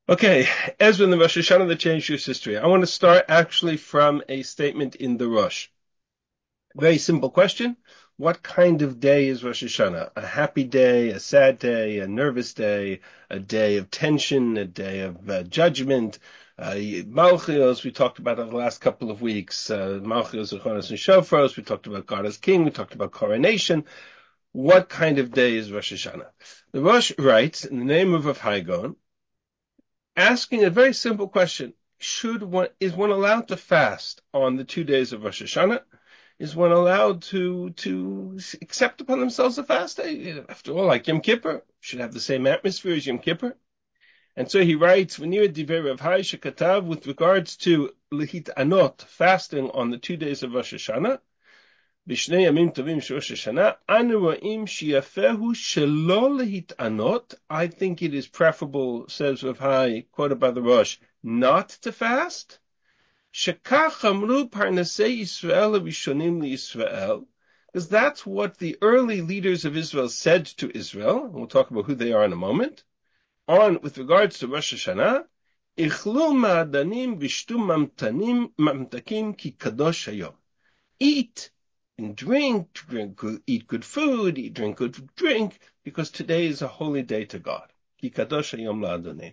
Okay, Ezra and the Rosh Hashanah that changed Jewish history. I want to start actually from a statement in the Rosh. Very simple question. What kind of day is Rosh Hashanah? A happy day, a sad day, a nervous day, a day of tension, a day of judgment? Malchios, we talked about it the last couple of weeks. Malchios, Zechonos, and Shofros. We talked about God as King. We talked about coronation. What kind of day is Rosh Hashanah? The Rosh writes, in the name of Rav Hai Gaon, asking a very simple question. Is one allowed to fast on the 2 days of Rosh Hashanah? Is one allowed to accept upon themselves a fast day? After all, like Yom Kippur, should have the same atmosphere as Yom Kippur. And so he writes, V'nir divrei Rav Hai shekatav, with regards to lehit anot, fasting on the 2 days of Rosh Hashanah, B'shnei yamim tovim shel Rosh Hashanah, anu ro'im sheyafehu shelo lehit'anot. I think it is preferable, says Rav Hai, quoted by the Rosh, not to fast. Shekach amru parnasei Yisrael rishonim liYisrael, because that's what the early leaders of Israel said to Israel. And we'll talk about who they are in a moment. With regards to Rosh Hashanah, ichlu ma'adanim v'shtu mamtakim ki kadosh hayom. Eat and eat good food, drink good drink, because today is a holy day to God. Ki kadosh hayom la'Adonai.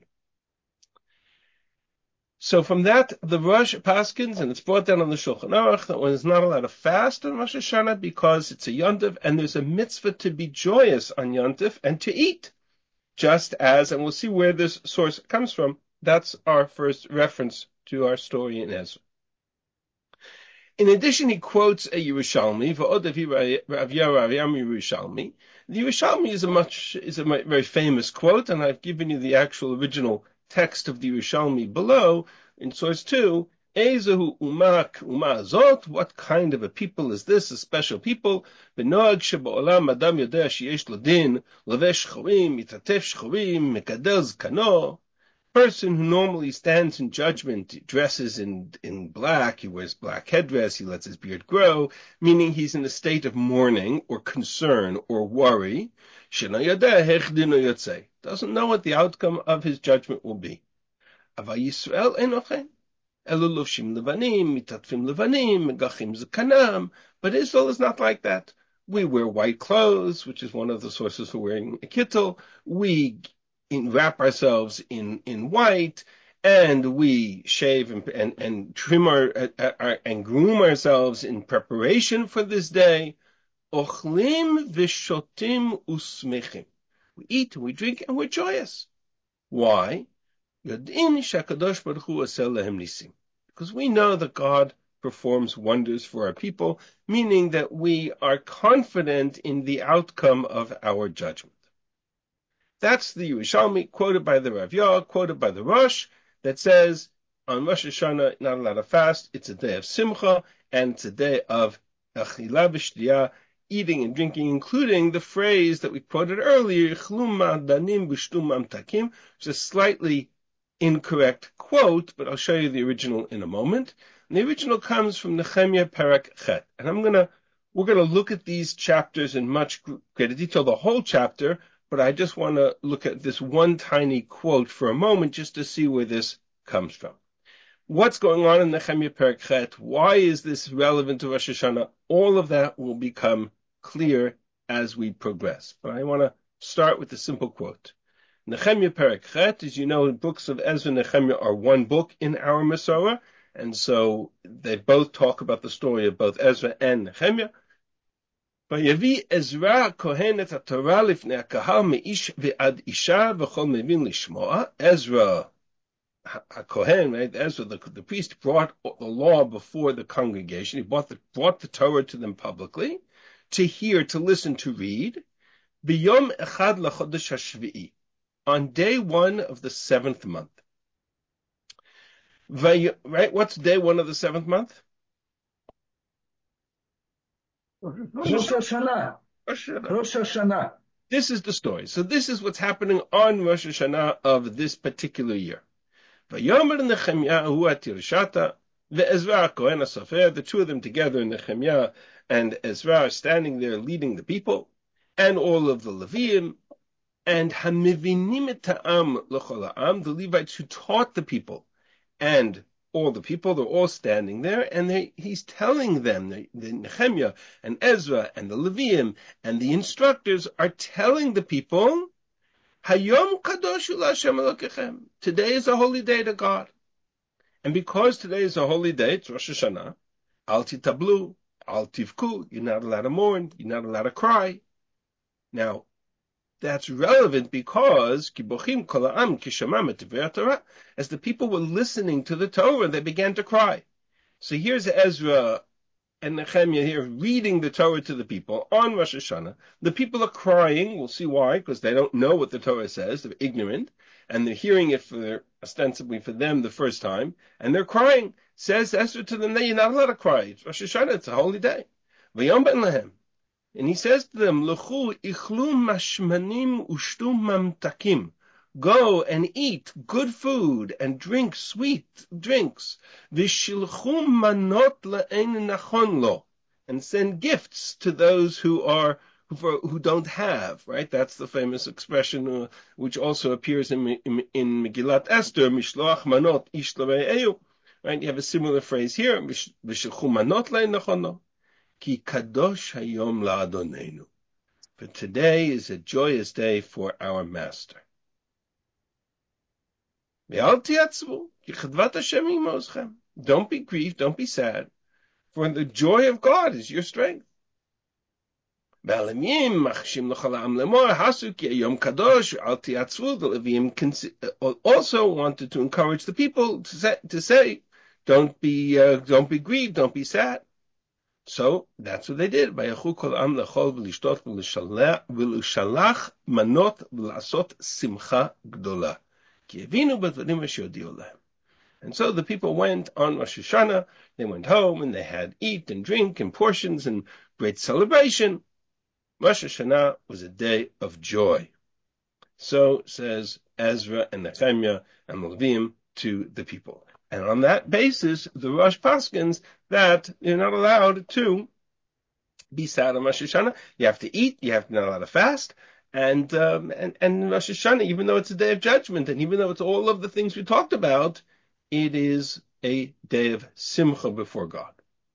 So from that, the Rosh paskins, and it's brought down on the Shulchan Aruch, that one is not allowed to fast on Rosh Hashanah because it's a yontif, and there's a mitzvah to be joyous on yontif and to eat. Just as, and we'll see where this source comes from, that's our first reference to our story in Ezra. In addition, he quotes a Yerushalmi, V'odavi Rav Yaram Yerushalmi. The Yerushalmi is a very famous quote, and I've given you the actual original text of the Yerushalmi below in source 2. Ezehu umak umazot, what kind of a people is this, a special people? B'noag sheba'olam adam yodea sheyesh ladin, levesh shchorim, yitatef shchorim, mekadel zkano. Person who normally stands in judgment, dresses in black, he wears black headdress, he lets his beard grow, meaning he's in a state of mourning or concern or worry. Doesn't know what the outcome of his judgment will be. But Israel is not like that. We wear white clothes, which is one of the sources for wearing a kittel. We wrap ourselves in white, and we shave and trim and groom ourselves in preparation for this day. Ochlim v'shotim usmechim. We eat and we drink and we're joyous. Why? Because we know that God performs wonders for our people, meaning that we are confident in the outcome of our judgment. That's the Yerushalmi, quoted by the Rav Yah, quoted by the Rosh, that says, on Rosh Hashanah, not allowed to fast, it's a day of simcha, and it's a day of achila v'shtiyah, eating and drinking, including the phrase that we quoted earlier, which is a slightly incorrect quote, but I'll show you the original in a moment. And the original comes from Nehemiah Perek Chet. And we're gonna look at these chapters in much greater detail, the whole chapter, but I just want to look at this one tiny quote for a moment just to see where this comes from. What's going on in Nehemiah Perek Chet? Why is this relevant to Rosh Hashanah? All of that will become clear as we progress. But I want to start with the simple quote. Nehemiah Perek Chet, as you know, books of Ezra and Nehemiah are one book in our Masorah, and so they both talk about the story of both Ezra and Nehemiah. ויביא עזרא הכהן את התורה לפני הקהל מאיש ועד אישה וכל מבין לשמוע. Ezra, a Kohen, right? Ezra, the priest, brought the law before the congregation. He brought the Torah to them publicly, to hear, to listen, to read. B'yom echad lachodesh hashvi'i, on day 1 of the 7th month. Right? What's day 1 of the 7th month? Rosh Hashanah. Rosh Hashanah. This is the story. So this is what's happening on Rosh Hashanah of this particular year. Vayomer Nehemiyahu atirshata, ve'Ezra Kohen HaSofer, the two of them together, Nehemiah and Ezra, are standing there leading the people, and all of the Leviim, And hamivinim et ha'am l'chol ha'am, the Levites who taught the people, and all the people, they're all standing there, and he's telling them, the Nehemiah and Ezra and the Leviim and the instructors are telling the people, Hayom kadoshu l'Hashem Elokechem. Today is a holy day to God. And because today is a holy day, it's Rosh Hashanah, al titablu, al tivku, you're not allowed to mourn, you're not allowed to cry. Now, that's relevant because as the people were listening to the Torah, they began to cry. So here's Ezra and Nehemiah here reading the Torah to the people on Rosh Hashanah. The people are crying. We'll see why, because they don't know what the Torah says. They're ignorant, and they're hearing it ostensibly for them the first time, and they're crying. Says Ezra to them, "No, you're not allowed to cry. It's Rosh Hashanah. It's a holy day." V'yom ben lehem. And he says to them, L'chu ichlu mashmanim ushtu mamtakim. Go and eat good food and drink sweet drinks. V'shilchu manot la'ein nachon lo. And send gifts to those who don't have, right? That's the famous expression which also appears in Megillat Esther, Mishloach manot ish l're'eu. Right? You have a similar phrase here, V'shilchu manot la'ein nachon lo. Ki kadosh hayom la'adonenu. For today is a joyous day for our Master. Ve'al tiatzvu, ki chadvat Hashem imozchem. Don't be grieved, don't be sad, for the joy of God is your strength. Ve'alemim machshim l'chol ha'am lemor hasu ki hayom kadosh al tiatzvu. The Leviim also wanted to encourage the people to say, don't be grieved, don't be sad. So that's what they did. Vayachu kol am lechol v'lishtot v'lushalach manot v'lasot simcha gdola. Ki evinu b'dvarim v'shyodiu lehem. And so the people went on Rosh Hashanah. They went home and they had eat and drink and portions and great celebration. Rosh Hashanah was a day of joy. So says Ezra and Nehemiah and the Leviim to the people. And on that basis, the Rosh paskins that you're not allowed to be sad on Rosh Hashanah. You have to eat. You have not allowed to fast. And Rosh Hashanah, even though it's a day of judgment, and even though it's all of the things we talked about, it is a day of simcha before God.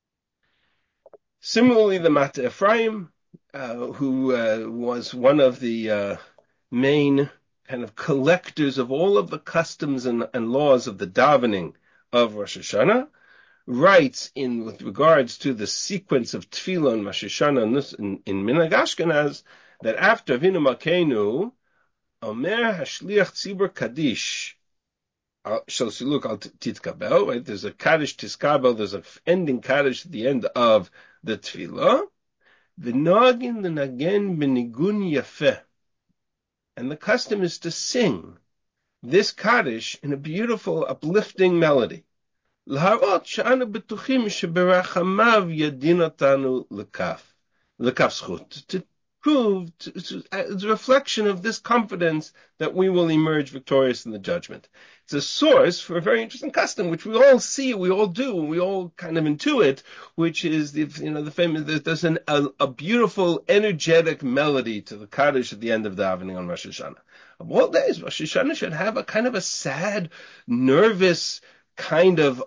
Similarly, the Mata Ephraim, who was one of the main kind of collectors of all of the customs and laws of the davening of Rosh Hashanah, writes with regards to the sequence of Tefillah and Rosh Hashanah in Minhag Ashkenaz that after Avinu Malkeinu, Omer Hashliach Tzibur Kaddish Shel Siluk Al Titkabel, right? There's a Kaddish Tiskabel, there's an ending Kaddish at the end of the Tefillah. V'noagin l'nagen b'nigun yafeh. And the custom is to sing this Kaddish in a beautiful, uplifting melody. L'harot she'anu betuchim sheberachamav yadin otanu l'kaf zchut. To prove, it's a reflection of this confidence that we will emerge victorious in the judgment. It's a source for a very interesting custom, which we all see, we all do, we all kind of intuit, which is the famous, there's a beautiful, energetic melody to the Kaddish at the end of the davening on Rosh Hashanah. Of all days, Rosh Hashanah should have a kind of a sad, nervous kind of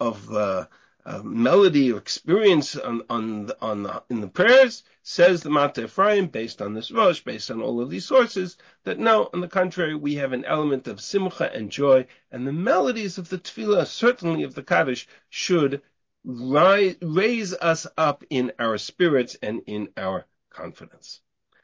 melody or experience in the prayers. Says the Mata Ephraim, based on this Rosh, based on all of these sources, that no, on the contrary, we have an element of simcha and joy, and the melodies of the Tefillah, certainly of the Kaddish, should raise us up in our spirits and in our confidence.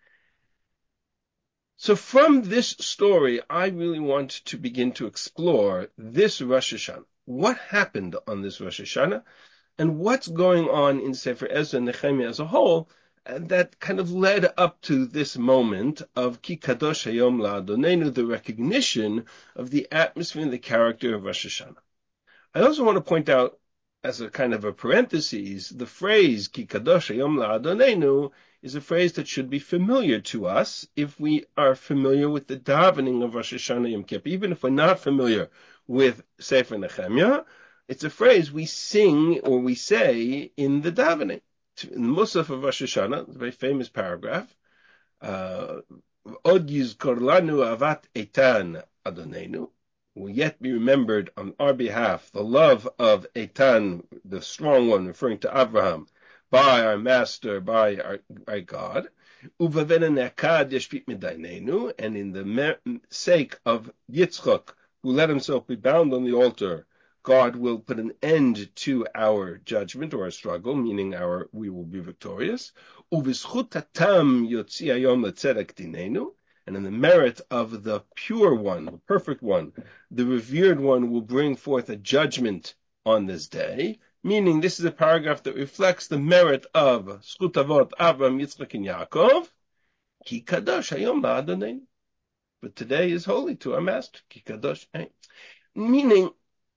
So from this story, I really want to begin to explore this Rosh Hashanah. What happened on this Rosh Hashanah, and what's going on in Sefer Ezra and Nehemiah as a whole, that kind of led up to this moment of Ki Kadosh Hayom La'Adonenu, the recognition of the atmosphere and the character of Rosh Hashanah. I also want to point out, as a kind of a parenthesis, the phrase Ki Kadosh Hayom La'Adonenu is a phrase that should be familiar to us if we are familiar with the davening of Rosh Hashanah Yom Kippur. Even if we're not familiar with Sefer Nehemiah, it's a phrase we sing or we say in the davening. In the Musaf of Rosh Hashanah, a very famous paragraph, Od yizkor lanu avat Eitan Adonenu. Will yet be remembered on our behalf the love of Eitan, the strong one, referring to Abraham, by our master, by our God. Uvavena nekad yeshvit midainenu, and in the sake of Yitzchak, who let himself be bound on the altar, God will put an end to our judgment or our struggle, meaning we will be victorious. Uvischut hatam yotzi hayom letzedek dinenu, and in the merit of the pure one, the perfect one, the revered one will bring forth a judgment on this day, meaning this is a paragraph that reflects the merit of Schut Avot, Avraham, Yitzchak, and Yaakov. Ki kadosh hayom la'Adonenu. But today is holy to our master. Ki kadosh. Meaning,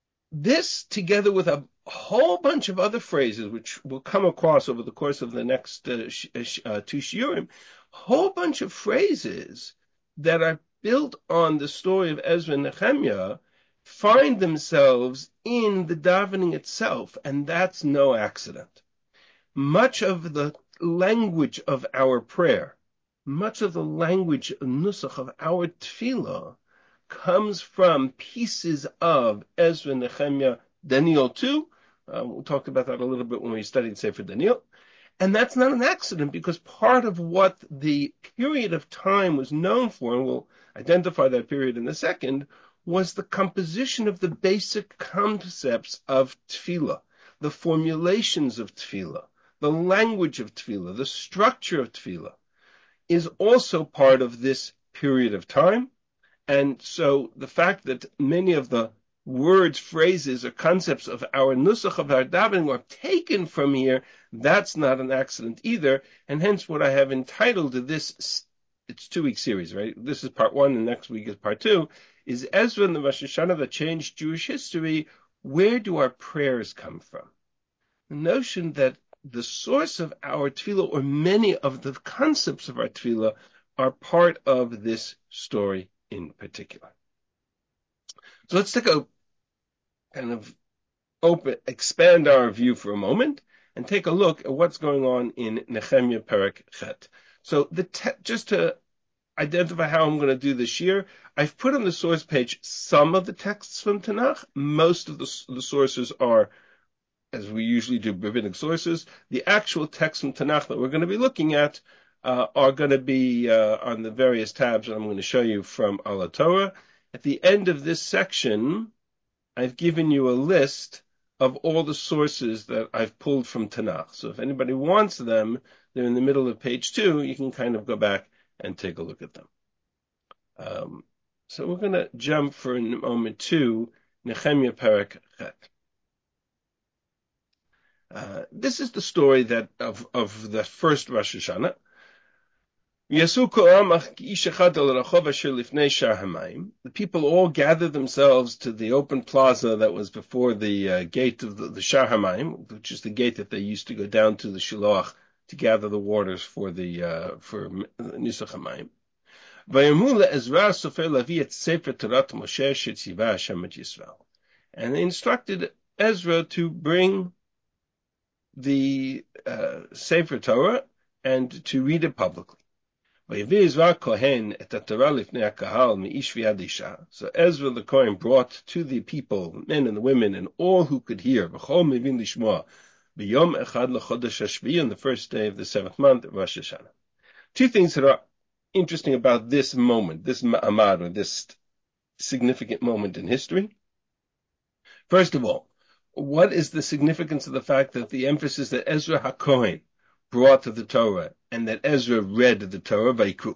this together with a whole bunch of other phrases, which we'll come across over the course of the next two shiurim, whole bunch of phrases that are built on the story of Ezra and Nehemiah find themselves in the davening itself, and that's no accident. Much of the language of our prayer, much of the language, nusach of our tefillah, comes from pieces of Ezra, Nehemiah, Daniel too. We'll talk about that a little bit when we studied Sefer Daniel. And that's not an accident, because part of what the period of time was known for, and we'll identify that period in a second, was the composition of the basic concepts of tefillah, the formulations of tefillah, the language of tefillah, the structure of tefillah, is also part of this period of time. And so the fact that many of the words, phrases, or concepts of our nusach of our davening are taken from here, that's not an accident either. And hence what I have entitled this, it's 2-week series, right? This is part 1 and next week is part 2, is Ezra and the Rosh Hashanah that changed Jewish history. Where do our prayers come from? The notion that the source of our tefillah, or many of the concepts of our tefillah, are part of this story in particular. So let's take a kind of expand our view for a moment and take a look at what's going on in Nehemiah Perek Chet. So just to identify how I'm going to do this year, I've put on the source page some of the texts from Tanakh. Most of the sources are, as we usually do, rabbinic sources. The actual texts from Tanakh that we're going to be looking at are going to be on the various tabs that I'm going to show you from Ala Torah. At the end of this section, I've given you a list of all the sources that I've pulled from Tanakh. So if anybody wants them, they're in the middle of page 2. You can kind of go back and take a look at them. So we're going to jump for a moment to Nehemiah Perek Chet. This is the story of the first Rosh Hashanah. The people all gathered themselves to the open plaza that was before the gate of the Shar Hamayim, which is the gate that they used to go down to the Shiloach to gather the waters for Nisach Hamayim. And they instructed Ezra to bring the Sefer Torah and to read it publicly. So Ezra the Kohen brought to the people, men and the women, and all who could hear, on the first day of the 7th month, Rosh Hashanah. Two things that are interesting about this moment, this ma'amad, or this significant moment in history. First of all, what is the significance of the fact that the emphasis that Ezra HaKohen brought to the Torah, and that Ezra read the Torah,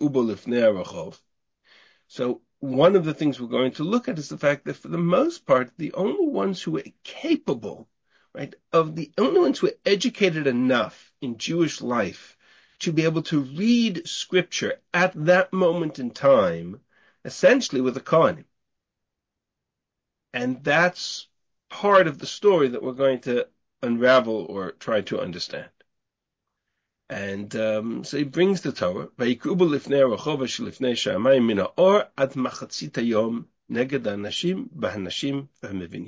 so one of the things we're going to look at is the fact that for the most part, the only ones who were capable, right, the only ones who were educated enough in Jewish life to be able to read scripture at that moment in time, essentially were the Kohanim. And that's part of the story that we're going to unravel or try to understand. And so he brings the Torah.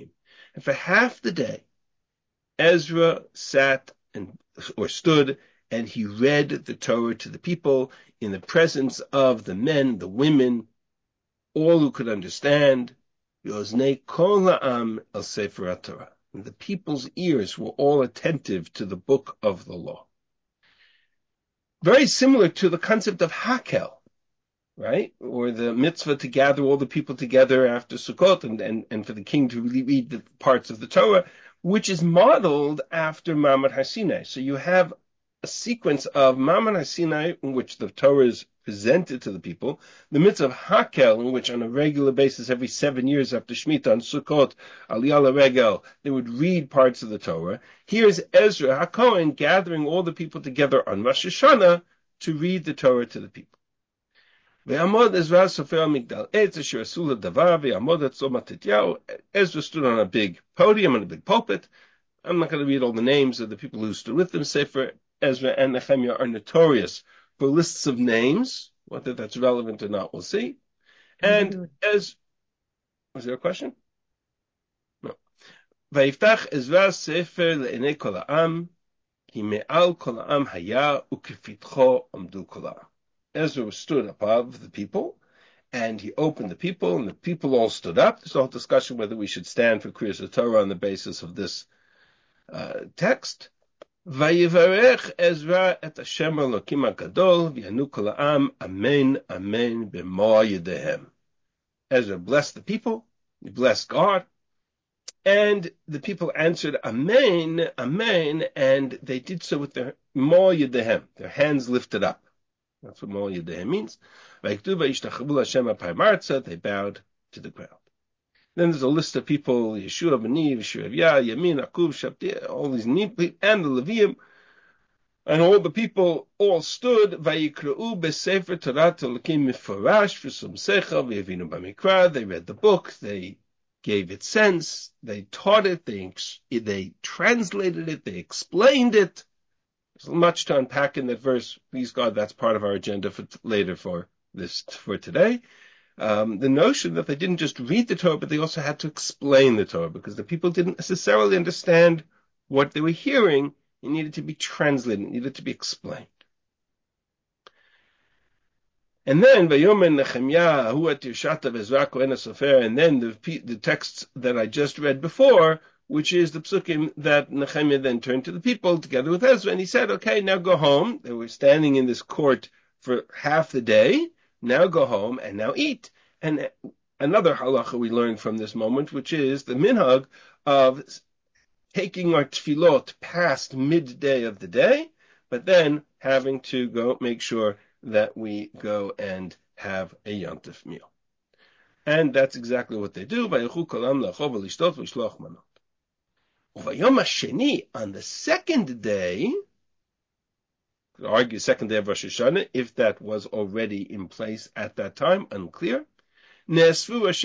And for half the day, Ezra stood and he read the Torah to the people in the presence of the men, the women, all who could understand. Yoznei kol ha'am el sefer HaTorah. And the people's ears were all attentive to the book of the law. Very similar to the concept of Hakel, right? Or the mitzvah to gather all the people together after Sukkot and for the king to read the parts of the Torah, which is modeled after Ma'amad Har Sinai. So you have a sequence of Ma'amad Har Sinai in which the Torah is presented to the people, the mitzvah of Hakel, in which on a regular basis every 7 years after Shemitah on Sukkot, Aliyah Regel, they would read parts of the Torah. Here's Ezra HaKohen gathering all the people together on Rosh Hashanah to read the Torah to the people. Ezra stood on a big podium, on a big pulpit. I'm not going to read all the names of the people who stood with them. Sefer Ezra and Nehemiah are notorious for lists of names. Whether that's relevant or not, we'll see. And was there a question? No. Vayiftach Ezra Sefer le'enei kol ha'am, ki me'al kol ha'am haya ukefitcho amdu kol ha'am. Ezra stood above the people, and he opened the people, and the people all stood up. There's a whole discussion whether we should stand for Kriyas Torah on the basis of this text. Vayivarech Ezra et Hashem Elokim HaGadol v'yanu kol ha'am amen amen b'mo yedehem. Ezra blessed the people, he blessed God, and the people answered amen, amen, and they did so with their mo yedehem, their hands lifted up. That's what mo yedehem means. They bowed to the ground. Then there's a list of people, Yeshua, B'ni, Yeshua, Yamin, Akub, Shabdi, all these people, and the Levium, and all the people all stood, Vayikra'u b'sefer Torah Elokim Mifarash v'sum sechel v'yavinu b'mikra. They read the book, they gave it sense, they taught it, they translated it, they explained it. There's much to unpack in that verse. Please God, that's part of our agenda for later for today. The notion that they didn't just read the Torah, but they also had to explain the Torah, because the people didn't necessarily understand what they were hearing. It needed to be translated, it needed to be explained. And then, Vayomer Nehemiah, Hu et Yishata v'Ezra Kohen HaSofer, and then the texts that I just read before, which is the psukim that Nehemiah then turned to the people together with Ezra, and he said, okay, now go home. They were standing in this court for half the day. Now go home and now eat. And another halacha we learned from this moment, which is the minhag of taking our tefillot past midday of the day, but then having to go make sure that we go and have a yontif meal. And that's exactly what they do. On the second day, argue second day of Rosh Hashanah, if that was already in place at that time, unclear. On the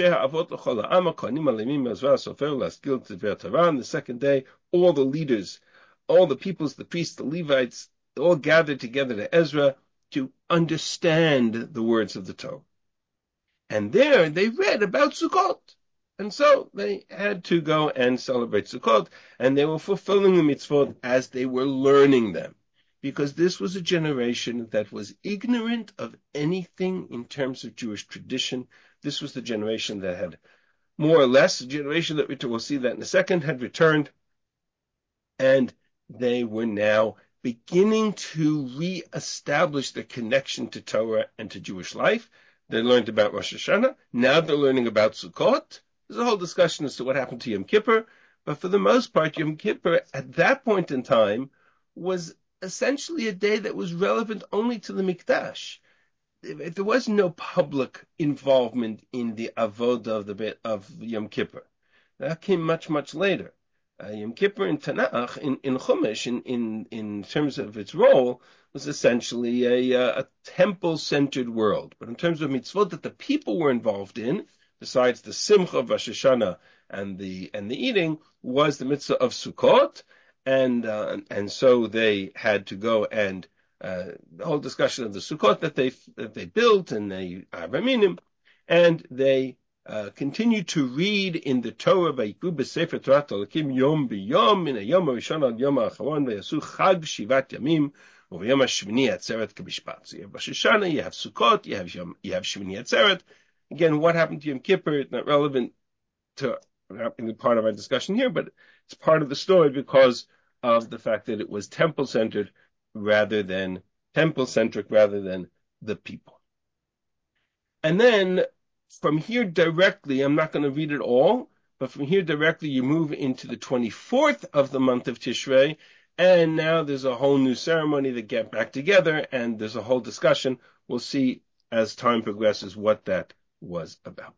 second day, all the leaders, all the peoples, the priests, the Levites, all gathered together to Ezra to understand the words of the Torah. And there they read about Sukkot. And so they had to go and celebrate Sukkot, and they were fulfilling the mitzvot as they were learning them. Because this was a generation that was ignorant of anything in terms of Jewish tradition. This was the generation that had, more or less, a generation that we'll see that in a second, had returned, and they were now beginning to re-establish their connection to Torah and to Jewish life. They learned about Rosh Hashanah. Now they're learning about Sukkot. There's a whole discussion as to what happened to Yom Kippur, but for the most part, Yom Kippur at that point in time was essentially a day that was relevant only to the Mikdash. There was no public involvement in the avodah of Yom Kippur. That came much, much later. Yom Kippur in Tanakh, in Chumash, in terms of its role, was essentially a temple-centered world. But in terms of mitzvot that the people were involved in, besides the Simcha of Rosh Hashanah and the eating, was the mitzvah of Sukkot, and so they had to go and the whole discussion of the Sukkot that they built and they Araminim, and they continue to read in the Torah by Yikub Sefer Torah Elokim Yom B'Yom Min Hayom Harishon Al Yom Ha'acharon V'Yasu Chag Shivat Yamim So you have Rosh Hashanah, you have Sukkot, you have Shmini Atzeret. Again, what happened to Yom Kippur? It's not relevant to in part of our discussion here, but it's part of the story because of the fact that it was temple-centric rather than the people. And then from here directly, I'm not going to read it all, but from here directly, you move into the 24th of the month of Tishrei, and now there's a whole new ceremony that get back together, and there's a whole discussion. We'll see as time progresses what that was about.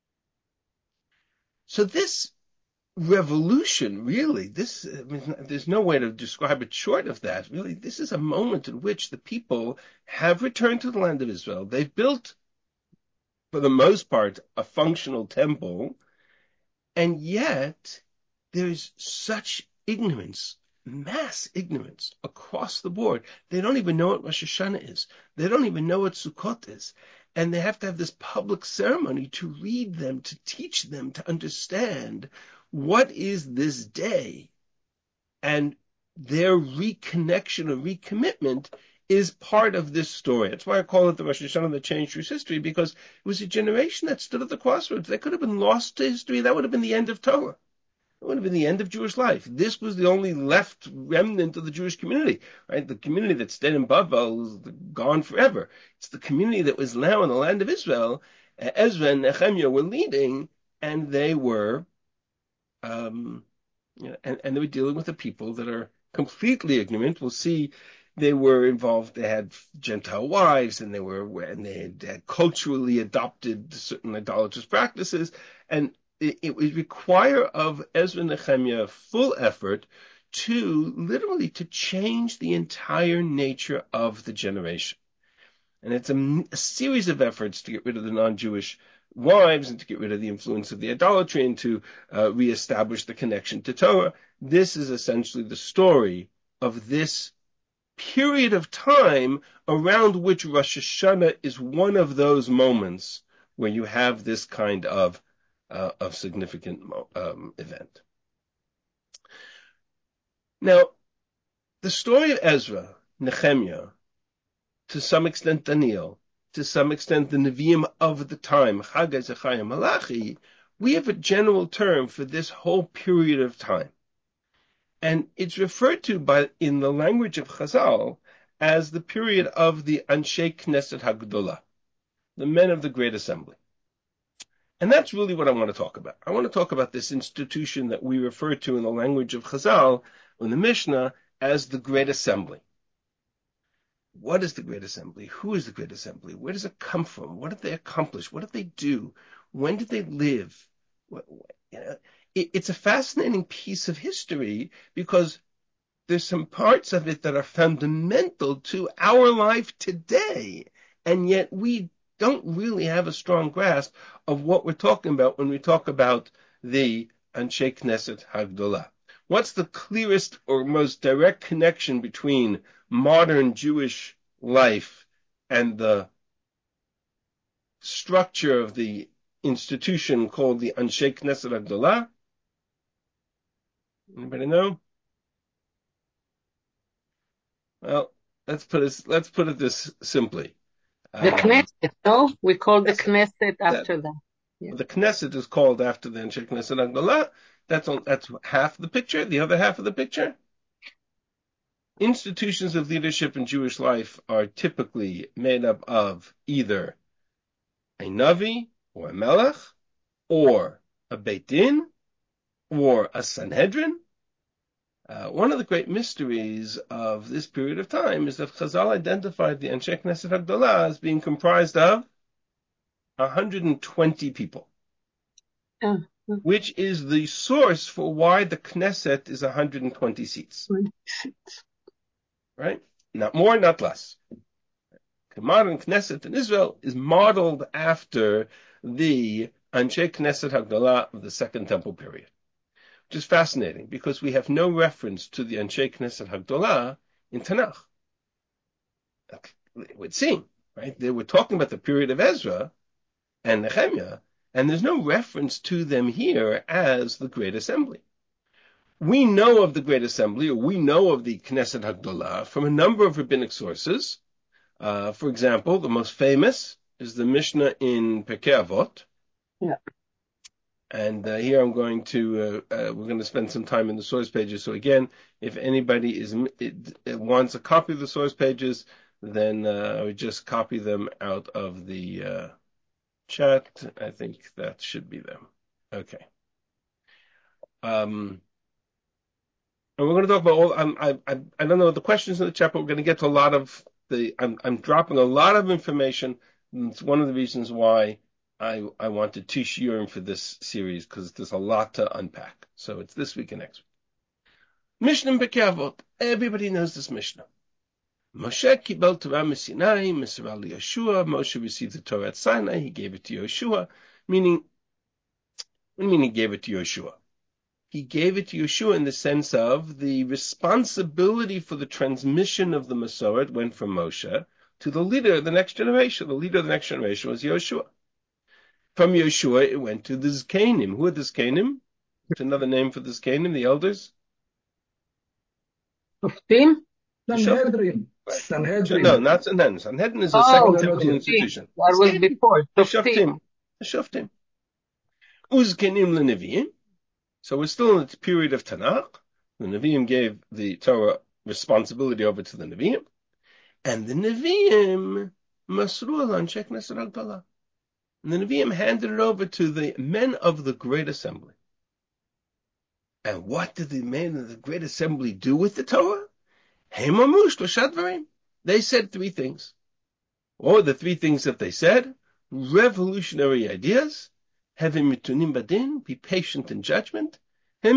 So this revolution, really, there's no way to describe it short of that. Really, this is a moment in which the people have returned to the land of Israel. They've built, for the most part, a functional temple, and yet there's such ignorance, mass ignorance across the board. They don't even know what Rosh Hashanah is. They don't even know what Sukkot is. And they have to have this public ceremony to read them, to teach them, to understand what is this day. And their reconnection or recommitment is part of this story. That's why I call it the Rosh Hashanah that changed Jewish history, because it was a generation that stood at the crossroads. They could have been lost to history. That would have been the end of Torah. It would have been the end of Jewish life. This was the only left remnant of the Jewish community, right? The community that stayed in Babel is gone forever. It's the community that was now in the land of Israel. Ezra and Nehemiah were leading, and they were, and they were dealing with the people that are completely ignorant. We'll see they were involved. They had Gentile wives, and they had culturally adopted certain idolatrous practices, and it would require of Ezra and Nehemiah full effort to literally to change the entire nature of the generation. And it's a series of efforts to get rid of the non-Jewish wives and to get rid of the influence of the idolatry and to reestablish the connection to Torah. This is essentially the story of this period of time around which Rosh Hashanah is one of those moments where you have this kind of significant event. Now, the story of Ezra, Nehemiah, to some extent Daniel, to some extent the Nevi'im of the time, Haggai, Zechariah, Malachi, we have a general term for this whole period of time. And it's referred to in the language of Chazal as the period of the Anshe Knesset Hagdolah, the men of the Great Assembly. And that's really what I want to talk about. I want to talk about this institution that we refer to in the language of Chazal, in the Mishnah, as the Great Assembly. What is the Great Assembly? Who is the Great Assembly? Where does it come from? What did they accomplish? What did they do? When did they live? It's a fascinating piece of history because there's some parts of it that are fundamental to our life today, and yet we don't really have a strong grasp of what we're talking about when we talk about the Anshe Knesset Hagdolah. What's the clearest or most direct connection between modern Jewish life and the structure of the institution called the Anshe Knesset Hagdolah? Anybody know? Well, let's put it this simply. The Knesset, no? We call the Knesset after that. Yeah. The Knesset is called after the Anshe Knesset Hagdolah. That's half the picture. The other half of the picture, institutions of leadership in Jewish life are typically made up of either a Navi or a Melech, or a Beit Din, or a Sanhedrin. One of the great mysteries of this period of time is that Chazal identified the Anshe Knesset Hagdolah as being comprised of 120 people, which is the source for why the Knesset is 120 seats. Right? Not more, not less. The modern Knesset in Israel is modeled after the Anshe Knesset Hagdolah of the Second Temple period, which is fascinating because we have no reference to the Anshe Knesset Hagdolah in Tanakh. It would seem, right? They were talking about the period of Ezra and Nehemiah, and there's no reference to them here as the Great Assembly. we know of the Great Assembly, or we know of the Knesset Hagdolah from a number of rabbinic sources. For example, the most famous is the Mishnah in Pirkei Avot. Yeah. And here I'm going to, we're going to spend some time in the source pages. So again, if anybody wants a copy of the source pages, then I would just copy them out of the chat. I think that should be them. Okay. And we're going to talk about all. I don't know the questions in the chat, but we're going to get to a lot of the. I'm dropping a lot of information. And it's one of the reasons why I wanted two shiurim for this series, because there's a lot to unpack. So it's this week and next week. Mishnah Pirkei Avot. Everybody knows this Mishnah. Moshe kibel Torah Sinai, Mesarah Yeshua. Moshe received the Torah at Sinai. He gave it to Yeshua. Meaning, what do you mean he gave it to Yeshua? He gave it to Yeshua in the sense of the responsibility for the transmission of the Masorah went from Moshe to the leader of the next generation. The leader of the next generation was Yeshua. From Yeshua, it went to the Zkanim. Who are the Zkanim? It's another name for the Zkanim, the elders. Shoftim? Sanhedrin. No, not Sanhedrin. Sanhedrin is a second temple institution. That was before. Shoftim. Shoftim. Uzkanim leNeviim. So we're still in the period of Tanakh. The Nevi'im gave the Torah responsibility over to the Nevi'im. And the Nevi'im masru al anshe Knesset Hagdolah. And the Nevi'im handed it over to the men of the Great Assembly. And what did the men of the Great Assembly do with the Torah? They said three things. Or the three things that they said: revolutionary ideas, be patient in judgment, have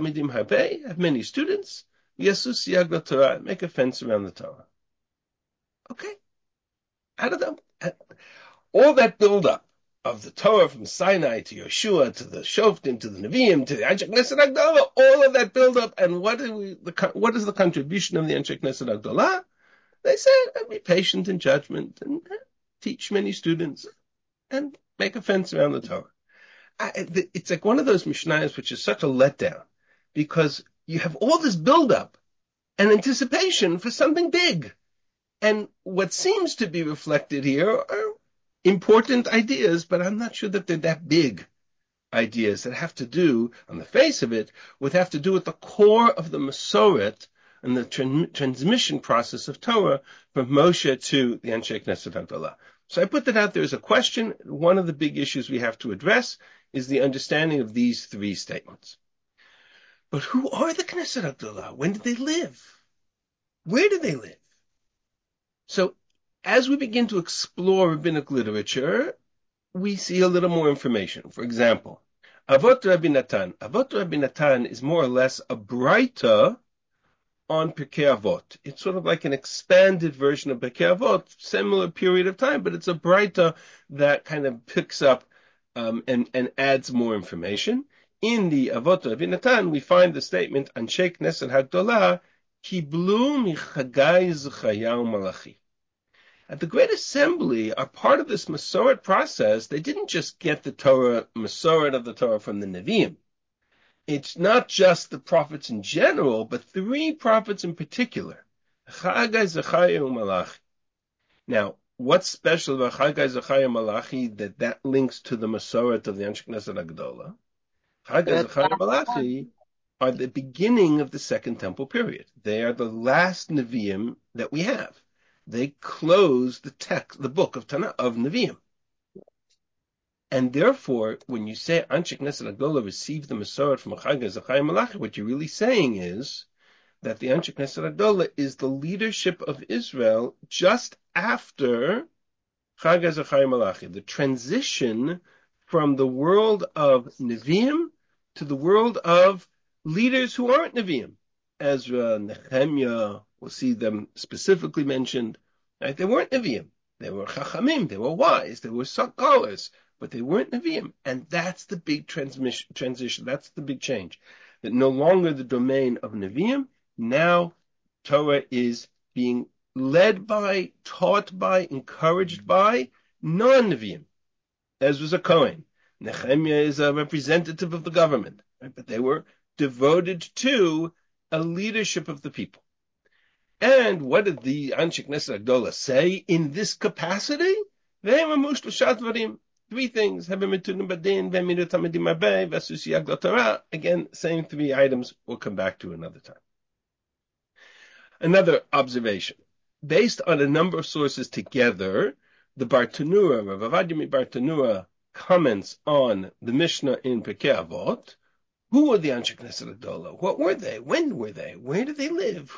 many students, make a fence around the Torah. Okay. Out of them, all that build-up of the Torah from Sinai to Yeshua to the Shoftim to the Nevi'im to the Anshe Knesset Hagdolah, all of that build-up, and what is the contribution of the Anshe Knesset Hagdolah? They said, be patient in judgment and teach many students and make a fence around the Torah. It's like one of those Mishnayos which is such a letdown, because you have all this build-up and anticipation for something big. And what seems to be reflected here are important ideas, but I'm not sure that they're that big ideas that have to do, on the face of it, have to do with the core of the Masoret and the transmission process of Torah from Moshe to the Anshe Knesset Hagdolah. So I put that out there as a question. One of the big issues we have to address is the understanding of these three statements. But who are the Knesset Hagdolah? When did they live? Where did they live? So as we begin to explore rabbinic literature, we see a little more information. For example, Avot Rabbi Natan. Avot Rabbi Natan is more or less a Braita on Pirkei Avot. It's sort of like an expanded version of Pirkei Avot, similar period of time, but it's a Braita that kind of picks up and adds more information. In the Avot Rabbi Natan, we find the statement, Anshe Knesset Hagdolah, Kiblu michagai Zechayahu Malachi. At the Great Assembly, are part of this Masoret process. They didn't just get the Torah, Masoret of the Torah from the Nevi'im. It's not just the prophets in general, but three prophets in particular. Chagai, Zechayahu, Malachi. Now, what's special about Chagai, Zechayahu, Malachi that links to the Masoret of the Anshe Knesset Hagdolah? Chagai, Zechayahu, Malachi are the beginning of the Second Temple period. They are the last Nevi'im that we have. They close the text, the book of Tanakh, of Nevi'im. And therefore, when you say Anshe Knesset Hagdolah received the Masoret from Chagai, Zechayahu, Malachi, what you're really saying is that the Anshe Knesset Hagdolah is the leadership of Israel just after Chagai, Zechayahu, Malachi, the transition from the world of Nevi'im to the world of leaders who aren't Nevi'im. Ezra, Nehemiah, we'll see them specifically mentioned. Right? They weren't Nevi'im. They were Chachamim. They were wise. They were scholars, but they weren't Nevi'im. And that's the big transition. That's the big change. That no longer the domain of Nevi'im. Now Torah is being led by, taught by, encouraged by non-Nevi'im. Ezra's a Kohen. Nehemiah is a representative of the government. Right? But they were devoted to a leadership of the people. And what did the Anshe Knesset Agdola say in this capacity? Three things. Again, same three items we'll come back to another time. Another observation. Based on a number of sources together, the Bartanura, Rav Ovadia Bartanura, comments on the Mishnah in Pirkei Avot. Who were the Anshe Knesset Agdola? What were they? When were they? Where did they live?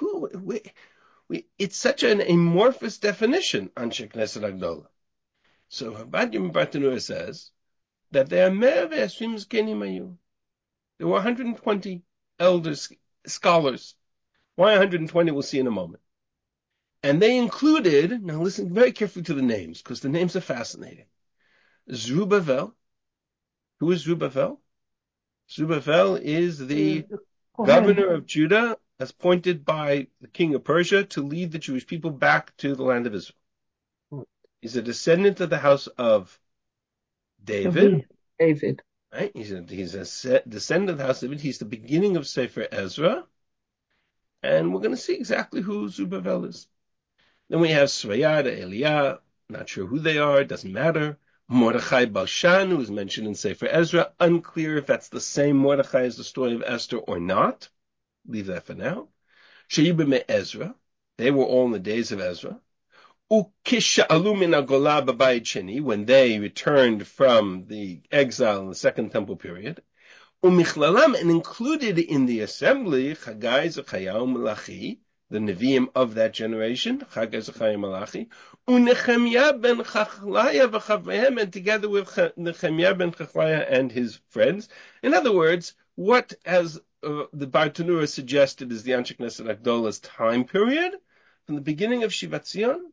It's such an amorphous definition, Anshe Knesset Agdola. So Rav Ovadia Bartanura says that there are 120 zkenim hayu. There were 120 elders, scholars. Why 120? We'll see in a moment. And they included, now listen very carefully to the names, because the names are fascinating. Zerubbabel. Who is Zerubbabel? Zerubbabel is the governor of Judah, as appointed by the king of Persia to lead the Jewish people back to the land of Israel. He's a descendant of the house of David. Right? He's a descendant of the house of David. He's the beginning of Sefer Ezra. And we're going to see exactly who Zerubbabel is. Then we have Srayad, Eliah, not sure who they are, doesn't matter. Mordechai Balshan, who is mentioned in Sefer Ezra, unclear if that's the same Mordechai as the story of Esther or not. Leave that for now. Sheibim Ezra, they were all in the days of Ezra. Ukisha'alu min hagolah b'bayit sheni, when they returned from the exile in the Second Temple period. Umichlalam, and included in the assembly, Chagai, Zechayahu, Malachi, the Nevi'im of that generation, Chagai, Zechayahu, Malachi, Unechemiah ben Chachlaya v'chavrehem, and together with Nechemiah ben Chachlaya and his friends. In other words, what, as the Bartanura suggested, is the Anshe Knesset Agdola's time period, from the beginning of Shivat Zion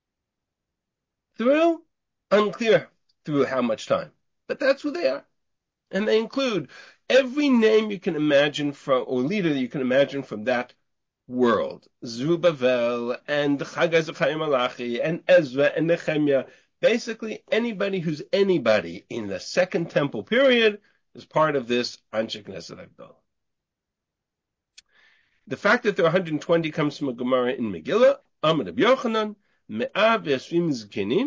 through, unclear through how much time, but that's who they are. And they include every name you can imagine from, or leader that you can imagine from that world. Zerubbabel, and Chagai Zechayahu Malachi, and Ezra, and Nehemiah. Basically, anybody who's anybody in the Second Temple period is part of this Anshe Knesset Agdola. The fact that there are 120 comes from a Gemara in Megillah, Amar Rabbi Yochanan, 120 zkenim,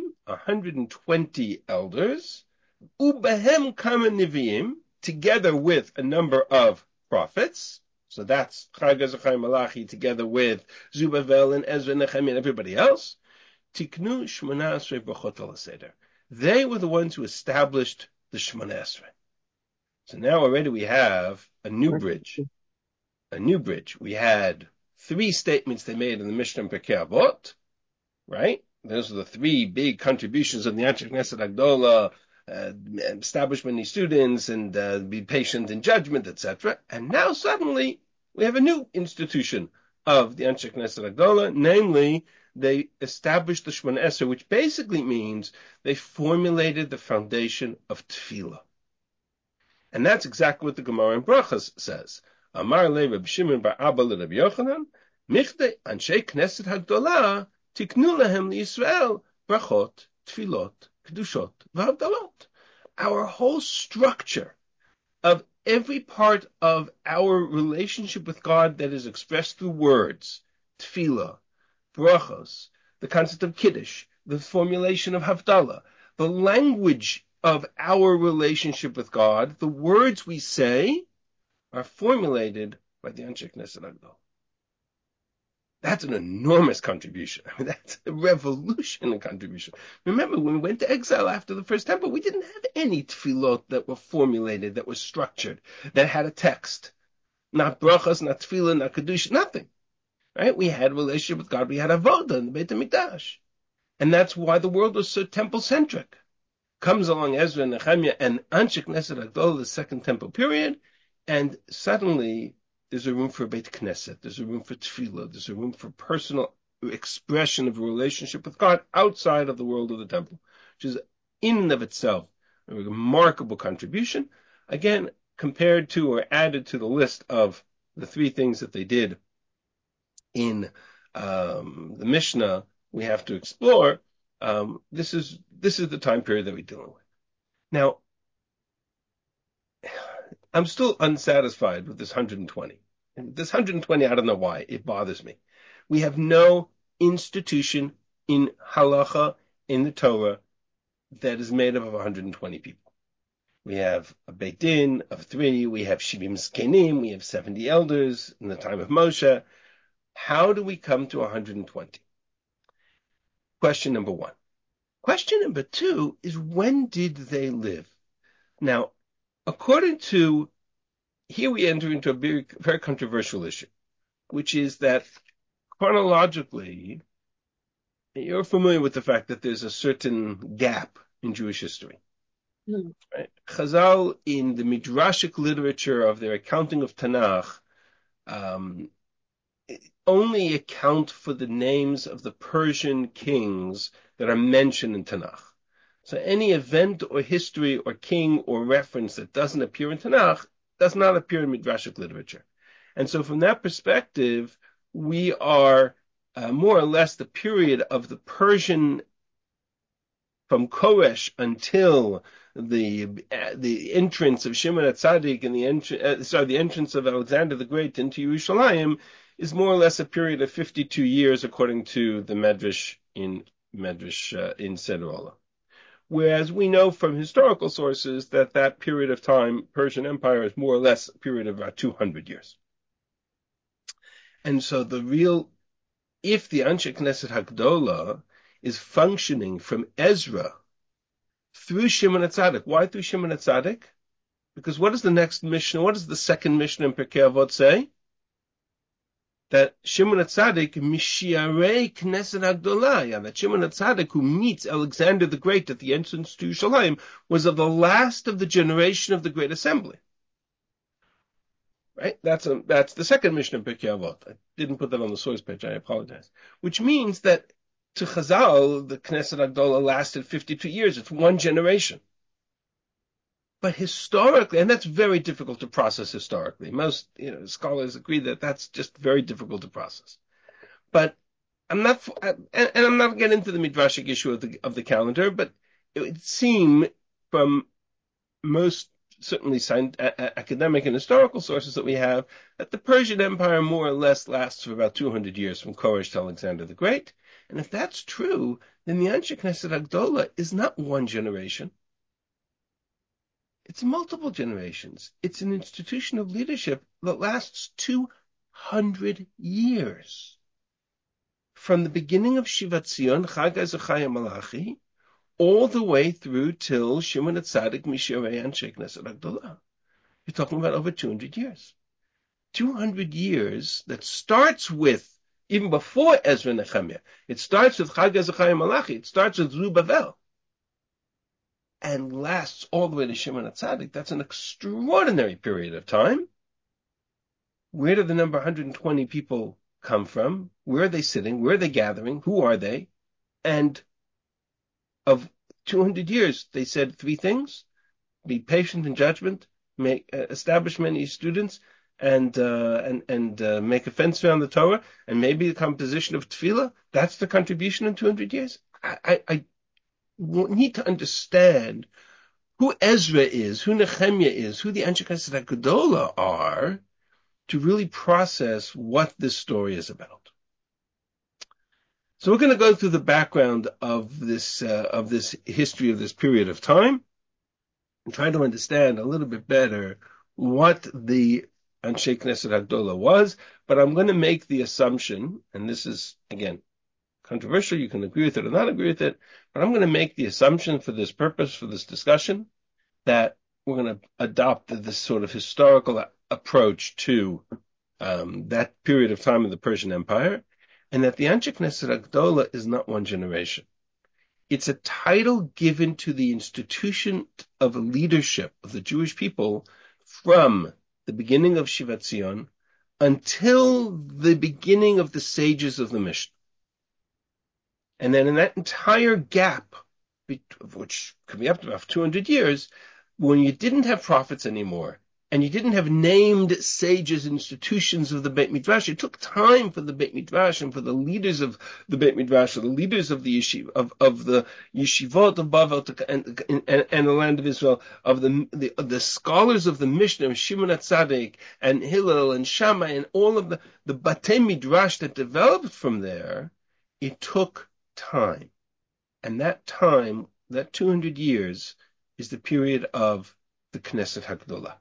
120 elders, ubehem kama neviim, together with a number of prophets. So that's Chagai Zechayahu Malachi together with Zerubbabel and Ezra, Nehemiah, and everybody else. Tiknu Shmona Esrei Brachot al Seder. They were the ones who established the Shmona Esrei. So now already we have a new bridge. A new bridge. We had three statements they made in the Mishnah and Pirkei Avot, right? Those are the three big contributions of the Anshe Knesset Agdola, establish many students, and be patient in judgment, etc. And now suddenly we have a new institution of the Anshe Knesset Agdola, namely, they established the Shmona Esrei, which basically means they formulated the foundation of Tefillah. And that's exactly what the Gemara in Brachos says. Amar le Reb Shimon bar Abba le Reb Yochanan, Michde Anshe Knesset Hagdola, Tiknu lahem liYisrael, Brachot, Tefillot, Kedushot, V'Havdalot. Our whole structure of every part of our relationship with God that is expressed through words, Tefillah, Brachos, the concept of Kiddush, the formulation of Havdalah, the language of our relationship with God, the words we say, are formulated by the Anshe Knesset Agdola. That's an enormous contribution. I mean, that's a revolutionary contribution. Remember, when we went to exile after the First Temple, we didn't have any tefillot that were formulated, that were structured, that had a text. Not brachas, not tefillah, not kedusha, nothing. Right? We had a relationship with God. We had avodah in the Beit HaMikdash. And that's why the world was so temple-centric. Comes along Ezra and Nehemiah and Anshe Knesset Agdola, the Second Temple period, and suddenly there's a room for Beit Knesset, there's a room for Tefillah, there's a room for personal expression of a relationship with God outside of the world of the temple, which is in and of itself a remarkable contribution. Again, compared to or added to the list of the three things that they did in the Mishnah we have to explore, this is the time period that we're dealing with. Now, I'm still unsatisfied with this 120. And this 120, I don't know why. It bothers me. We have no institution in halacha, in the Torah, that is made up of 120 people. We have a Beit Din of 3. We have Shivim Zkenim. We have 70 elders in the time of Moshe. How do we come to 120? Question number 1. Question number 2 is, when did they live? Now, according to, here we enter into a very, very controversial issue, which is that chronologically, you're familiar with the fact that there's a certain gap in Jewish history. Right? Chazal, in the Midrashic literature of their accounting of Tanakh, only account for the names of the Persian kings that are mentioned in Tanakh. So any event or history or king or reference that doesn't appear in Tanakh does not appear in Midrashic literature. And so from that perspective, we are more or less the period of the Persian, from Koresh until the entrance of Shimon HaTzadik and the entrance of Alexander the Great into Yerushalayim is more or less a period of 52 years, according to the Medrash in Seder Olam. Whereas we know from historical sources that period of time, Persian Empire, is more or less a period of about 200 years. And so if the Anshe Knesset Hagdolah is functioning from Ezra through Shimon HaTzadik, why through Shimon HaTzadik? Because what is the next Mishnah? What does the second Mishnah in Pirkei Avot say? That Shimon HaTzadik, Mishiarei Knesset Hagdolah, that Shimon HaTzadik, who meets Alexander the Great at the entrance to Yerushalayim, was of the last of the generation of the Great Assembly. Right? That's the second Mishnah in Pirkei Avot. I didn't put that on the source page. I apologize. Which means that to Chazal, the Knesset Hagdolah lasted 52 years. It's one generation. But historically, and that's very difficult to process historically. Most scholars agree that that's just very difficult to process. But I'm not getting into the midrashic issue of the calendar, but it would seem from most certainly academic and historical sources that we have that the Persian Empire more or less lasts for about 200 years, from Koresh to Alexander the Great. And if that's true, then the Anshe Knesset Hagdolah is not one generation. It's multiple generations. It's an institution of leadership that lasts 200 years. From the beginning of Shivat Zion, Chag HaZechariah Malachi, all the way through till Shimon HaTzadik, Mishiarei Anshe Knesset Hagdolah. You're talking about over 200 years. 200 years that starts with, even before Ezra and Nehemiah, it starts with Chag HaZechariah Malachi, it starts with Zerubbabel, and lasts all the way to Shimon HaTzadik. That's an extraordinary period of time. Where did the number 120 people come from? Where are they sitting? Where are they gathering? Who are they? And of 200 years, they said 3 things: be patient in judgment, establish many students, and make a fence around the Torah, and maybe the composition of tefillah. That's the contribution in 200 years. I need to understand who Ezra is, who Nehemiah is, who the Anshe Knesset Hagdolah are, to really process what this story is about. So we're going to go through the background of this history of this period of time, and try to understand a little bit better what the Anshe Knesset Hagdolah was. But I'm going to make the assumption, and this is, again, controversial, you can agree with it or not agree with it, but I'm going to make the assumption for this purpose, for this discussion, that we're going to adopt this sort of historical approach to that period of time in the Persian Empire, and that the Anshe Knesset Hagdolah is not one generation. It's a title given to the institution of leadership of the Jewish people from the beginning of Shivat Zion until the beginning of the sages of the Mishnah. And then in that entire gap, which could be up to about 200 years, when you didn't have prophets anymore, and you didn't have named sages, institutions of the Beit Midrash. It took time for the Beit Midrash and for the leaders of the Beit Midrash, or the leaders of the of the yeshivot of Bavel and the land of Israel, of the scholars of the Mishnah, Shimon HaTzadik and Hillel and Shammai, and all of the Batei Midrash that developed from there. It took time, and that time, that 200 years, is the period of the Knesset HaGdolah.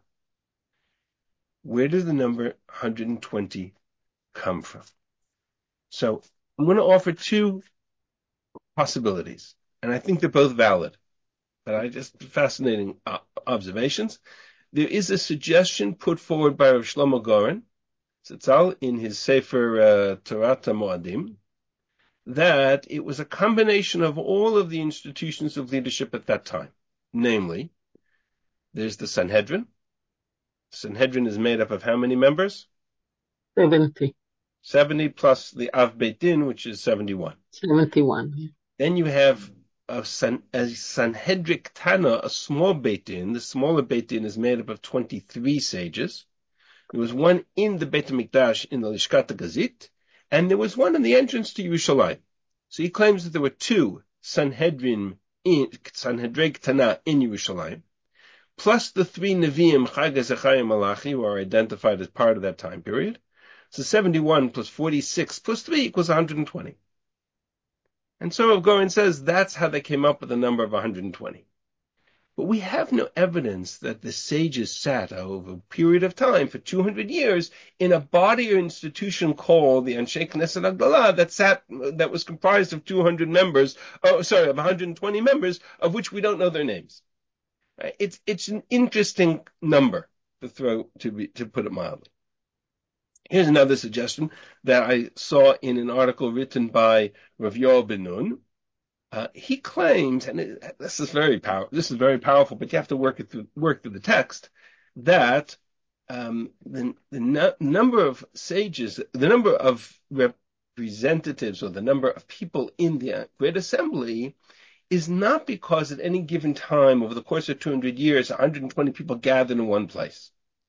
Where does the number 120 come from? So I'm going to offer two possibilities, and I think they're both valid, but I just fascinating observations. There is a suggestion put forward by Rav Shlomo Goren, Zatzal, in his Sefer Torah Moadim, that it was a combination of all of the institutions of leadership at that time. Namely, there's the Sanhedrin. Sanhedrin is made up of how many members? 70. 70 plus the Av Beit Din, which is 71. 71. Then you have a Sanhedric Tana, a small Beit Din. The smaller Beit Din is made up of 23 sages. There was one in the Beit HaMikdash in the Lishkat HaGazit, and there was one in the entrance to Yerushalayim. So he claims that there were two Sanhedric Tana in Yerushalayim, plus the three Nevi'im, Chag, Zechariah, Malachi, who are identified as part of that time period. So 71 plus 46 plus 3 equals 120. And so Rav Goren says that's how they came up with the number of 120. But we have no evidence that the sages sat over a period of time for 200 years in a body or institution called the Anshe Knesset HaGdolah that was comprised of 200 members, of 120 members, of which we don't know their names. It's an interesting number to put it mildly. Here's another suggestion that I saw in an article written by Rav Yoel Ben Nun. He claims, and this is very powerful, but you have to work through the text, that the number of sages, the number of representatives, or the number of people in the Great Assembly, is not because at any given time over the course of 200 years, 120 people gathered in one place.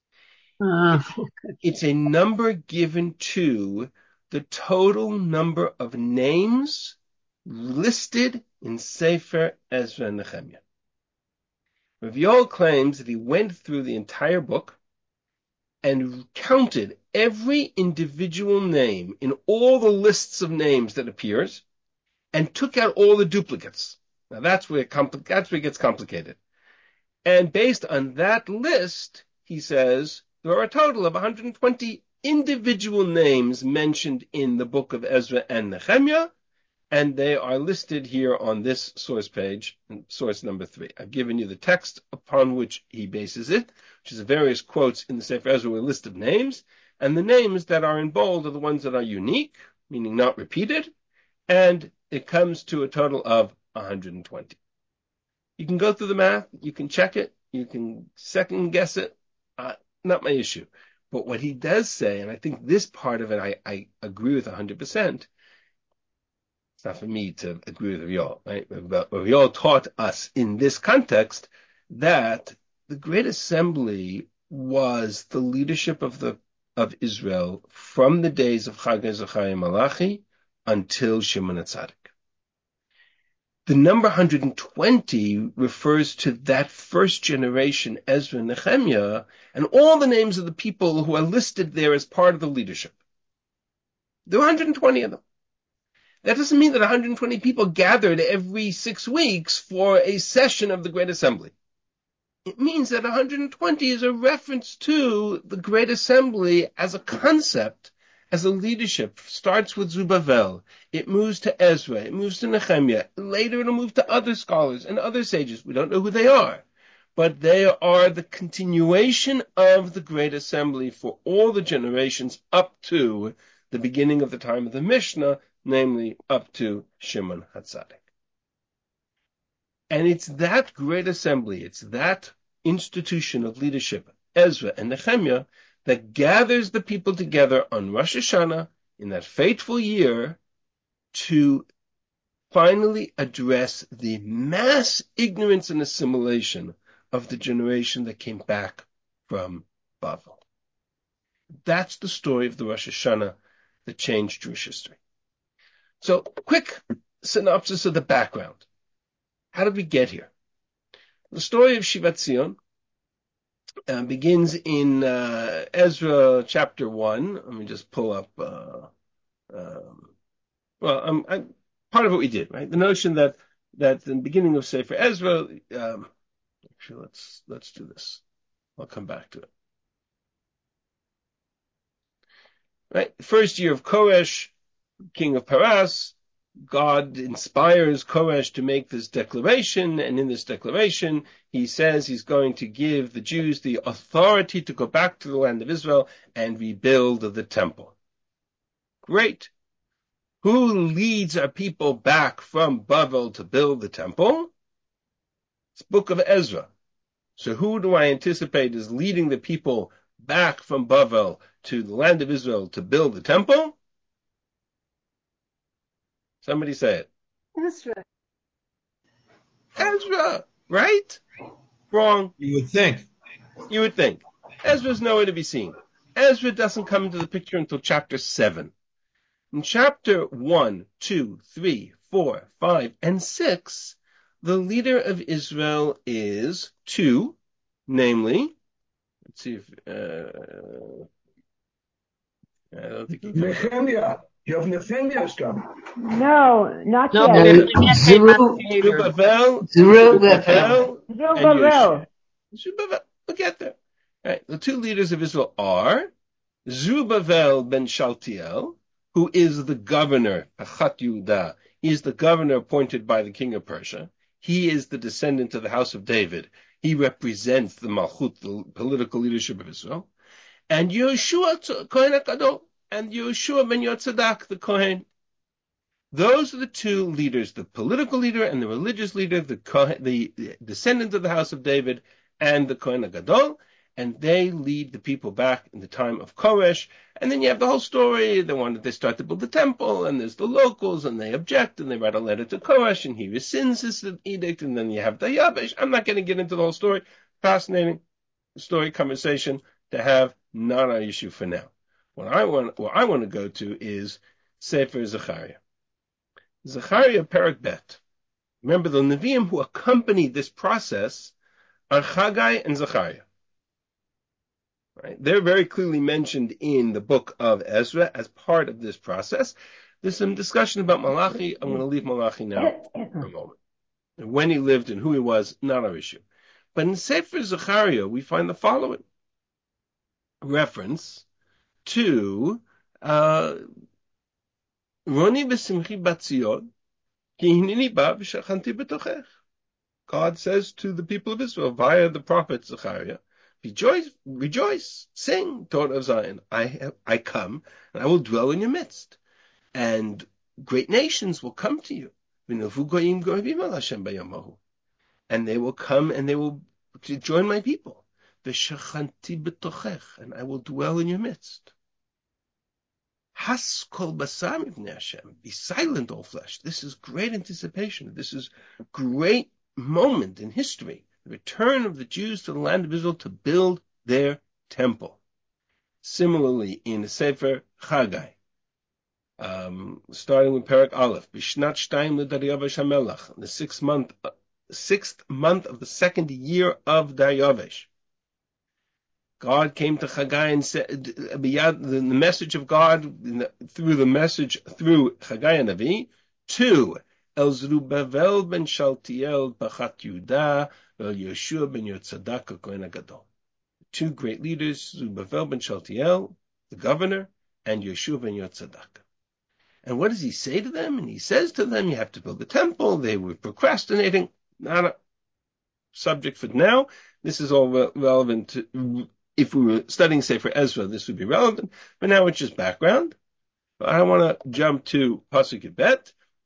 It's a number given to the total number of names listed in Sefer Ezra and Nehemiah. Rav Yoel claims that he went through the entire book and counted every individual name in all the lists of names that appears and took out all the duplicates. Now that's where it gets complicated. And based on that list, he says, there are a total of 120 individual names mentioned in the book of Ezra and Nehemiah, and they are listed here on this source page, source number 3. I've given you the text upon which he bases it, which is various quotes in the Sefer Ezra with a list of names, and the names that are in bold are the ones that are unique, meaning not repeated, and it comes to a total of 120. You can go through the math, you can check it, you can second guess it, not my issue. But what he does say, and I think this part of it I agree with 100%, it's not for me to agree with Yoel, right? But Yoel taught us in this context that the Great Assembly was the leadership of Israel from the days of Chag, Zechariah, Malachi until Shimon HaTzadik. The number 120 refers to that first generation, Ezra and Nehemiah, and all the names of the people who are listed there as part of the leadership. There were 120 of them. That doesn't mean that 120 people gathered every 6 weeks for a session of the Great Assembly. It means that 120 is a reference to the Great Assembly as a concept, as a leadership. Starts with Zerubbabel, it moves to Ezra, it moves to Nehemiah, later it'll move to other scholars and other sages. We don't know who they are, but they are the continuation of the Great Assembly for all the generations up to the beginning of the time of the Mishnah, namely up to Shimon HaTzadik. And it's that Great Assembly, it's that institution of leadership, Ezra and Nehemiah, that gathers the people together on Rosh Hashanah in that fateful year to finally address the mass ignorance and assimilation of the generation that came back from Bavel. That's the story of the Rosh Hashanah that changed Jewish history. So, quick synopsis of the background. How did we get here? The story of Shivat Zion begins in Ezra chapter 1. Let me just pull up. Part of what we did, right? The notion that in the beginning of Sefer Ezra. Actually, let's do this. I'll come back to it. Right, first year of Koresh, king of Paras. God inspires Koresh to make this declaration, and in this declaration, he says he's going to give the Jews the authority to go back to the land of Israel and rebuild the temple. Great. Who leads our people back from Bavel to build the temple? It's Book of Ezra. So who do I anticipate is leading the people back from Bavel to the land of Israel to build the temple? Somebody say it. Ezra, right? Wrong. You would think. Ezra's nowhere to be seen. Ezra doesn't come into the picture until chapter 7. In chapter 1, 2, 3, 4, 5, and 6, the leader of Israel is 2, namely, let's see if, I don't think Nehemiah. You have Nehemiah coming. No, not No, yet. Zerubbabel. We'll get there. Right. The 2 leaders of Israel are Zerubbabel ben Shaltiel, who is the governor, Pachat Yehudah. He is the governor appointed by the king of Persia. He is the descendant of the house of David. He represents the Malchut, the political leadership of Israel. And Yehoshua, Kohen HaKadol, and Yehoshua ben Yotzadak, the Kohen. Those are the 2 leaders, the political leader and the religious leader, the descendant of the house of David, and the Kohen HaGadol, and they lead the people back in the time of Koresh. And then you have the whole story. They start to build the temple, and there's the locals, and they object, and they write a letter to Koresh, and he rescinds his edict, and then you have the Yabesh. I'm not going to get into the whole story. Fascinating story, conversation to have, not our issue for now. What I want to go to is Sefer Zechariah. Zechariah Perek Bet. Remember, the Nevi'im who accompany this process are Haggai and Zechariah. Right? They're very clearly mentioned in the book of Ezra as part of this process. There's some discussion about Malachi. I'm going to leave Malachi now for a moment. And when he lived and who he was, not our issue. But in Sefer Zechariah, we find the following reference to Roni v'simchi batzion, ki hineni ba v'shachanti b'tochech. God says to the people of Israel via the prophet Zechariah, rejoice, sing, daughter of Zion. I come and I will dwell in your midst, and great nations will come to you. And they will come and they will join my people. And I will dwell in your midst. Has kol basar mivnei Hashem. Be silent, all flesh. This is great anticipation. This is a great moment in history. The return of the Jews to the land of Israel to build their temple. Similarly, in the Sefer Haggai, starting with Perek Aleph, Bishnat Shtayim l'Daryavesh HaMelech, the sixth month of the 2nd year of Daryavesh. God came to Haggai and said, the message of God through Haggai and Navi, to El Zerubbabel ben Shaltiel Pachat Yehudah, El Yehoshua ben Yotzadak Kohen HaGadol. 2 great leaders, Zerubbabel ben Shaltiel, the governor, and Yehoshua ben Yotzadak. And what does he say to them? And he says to them, you have to build the temple. They were procrastinating. Not a subject for now. This is all relevant to, if we were studying Sefer Ezra, this would be relevant. But now it's just background. But I want to jump to Pasuk Bet.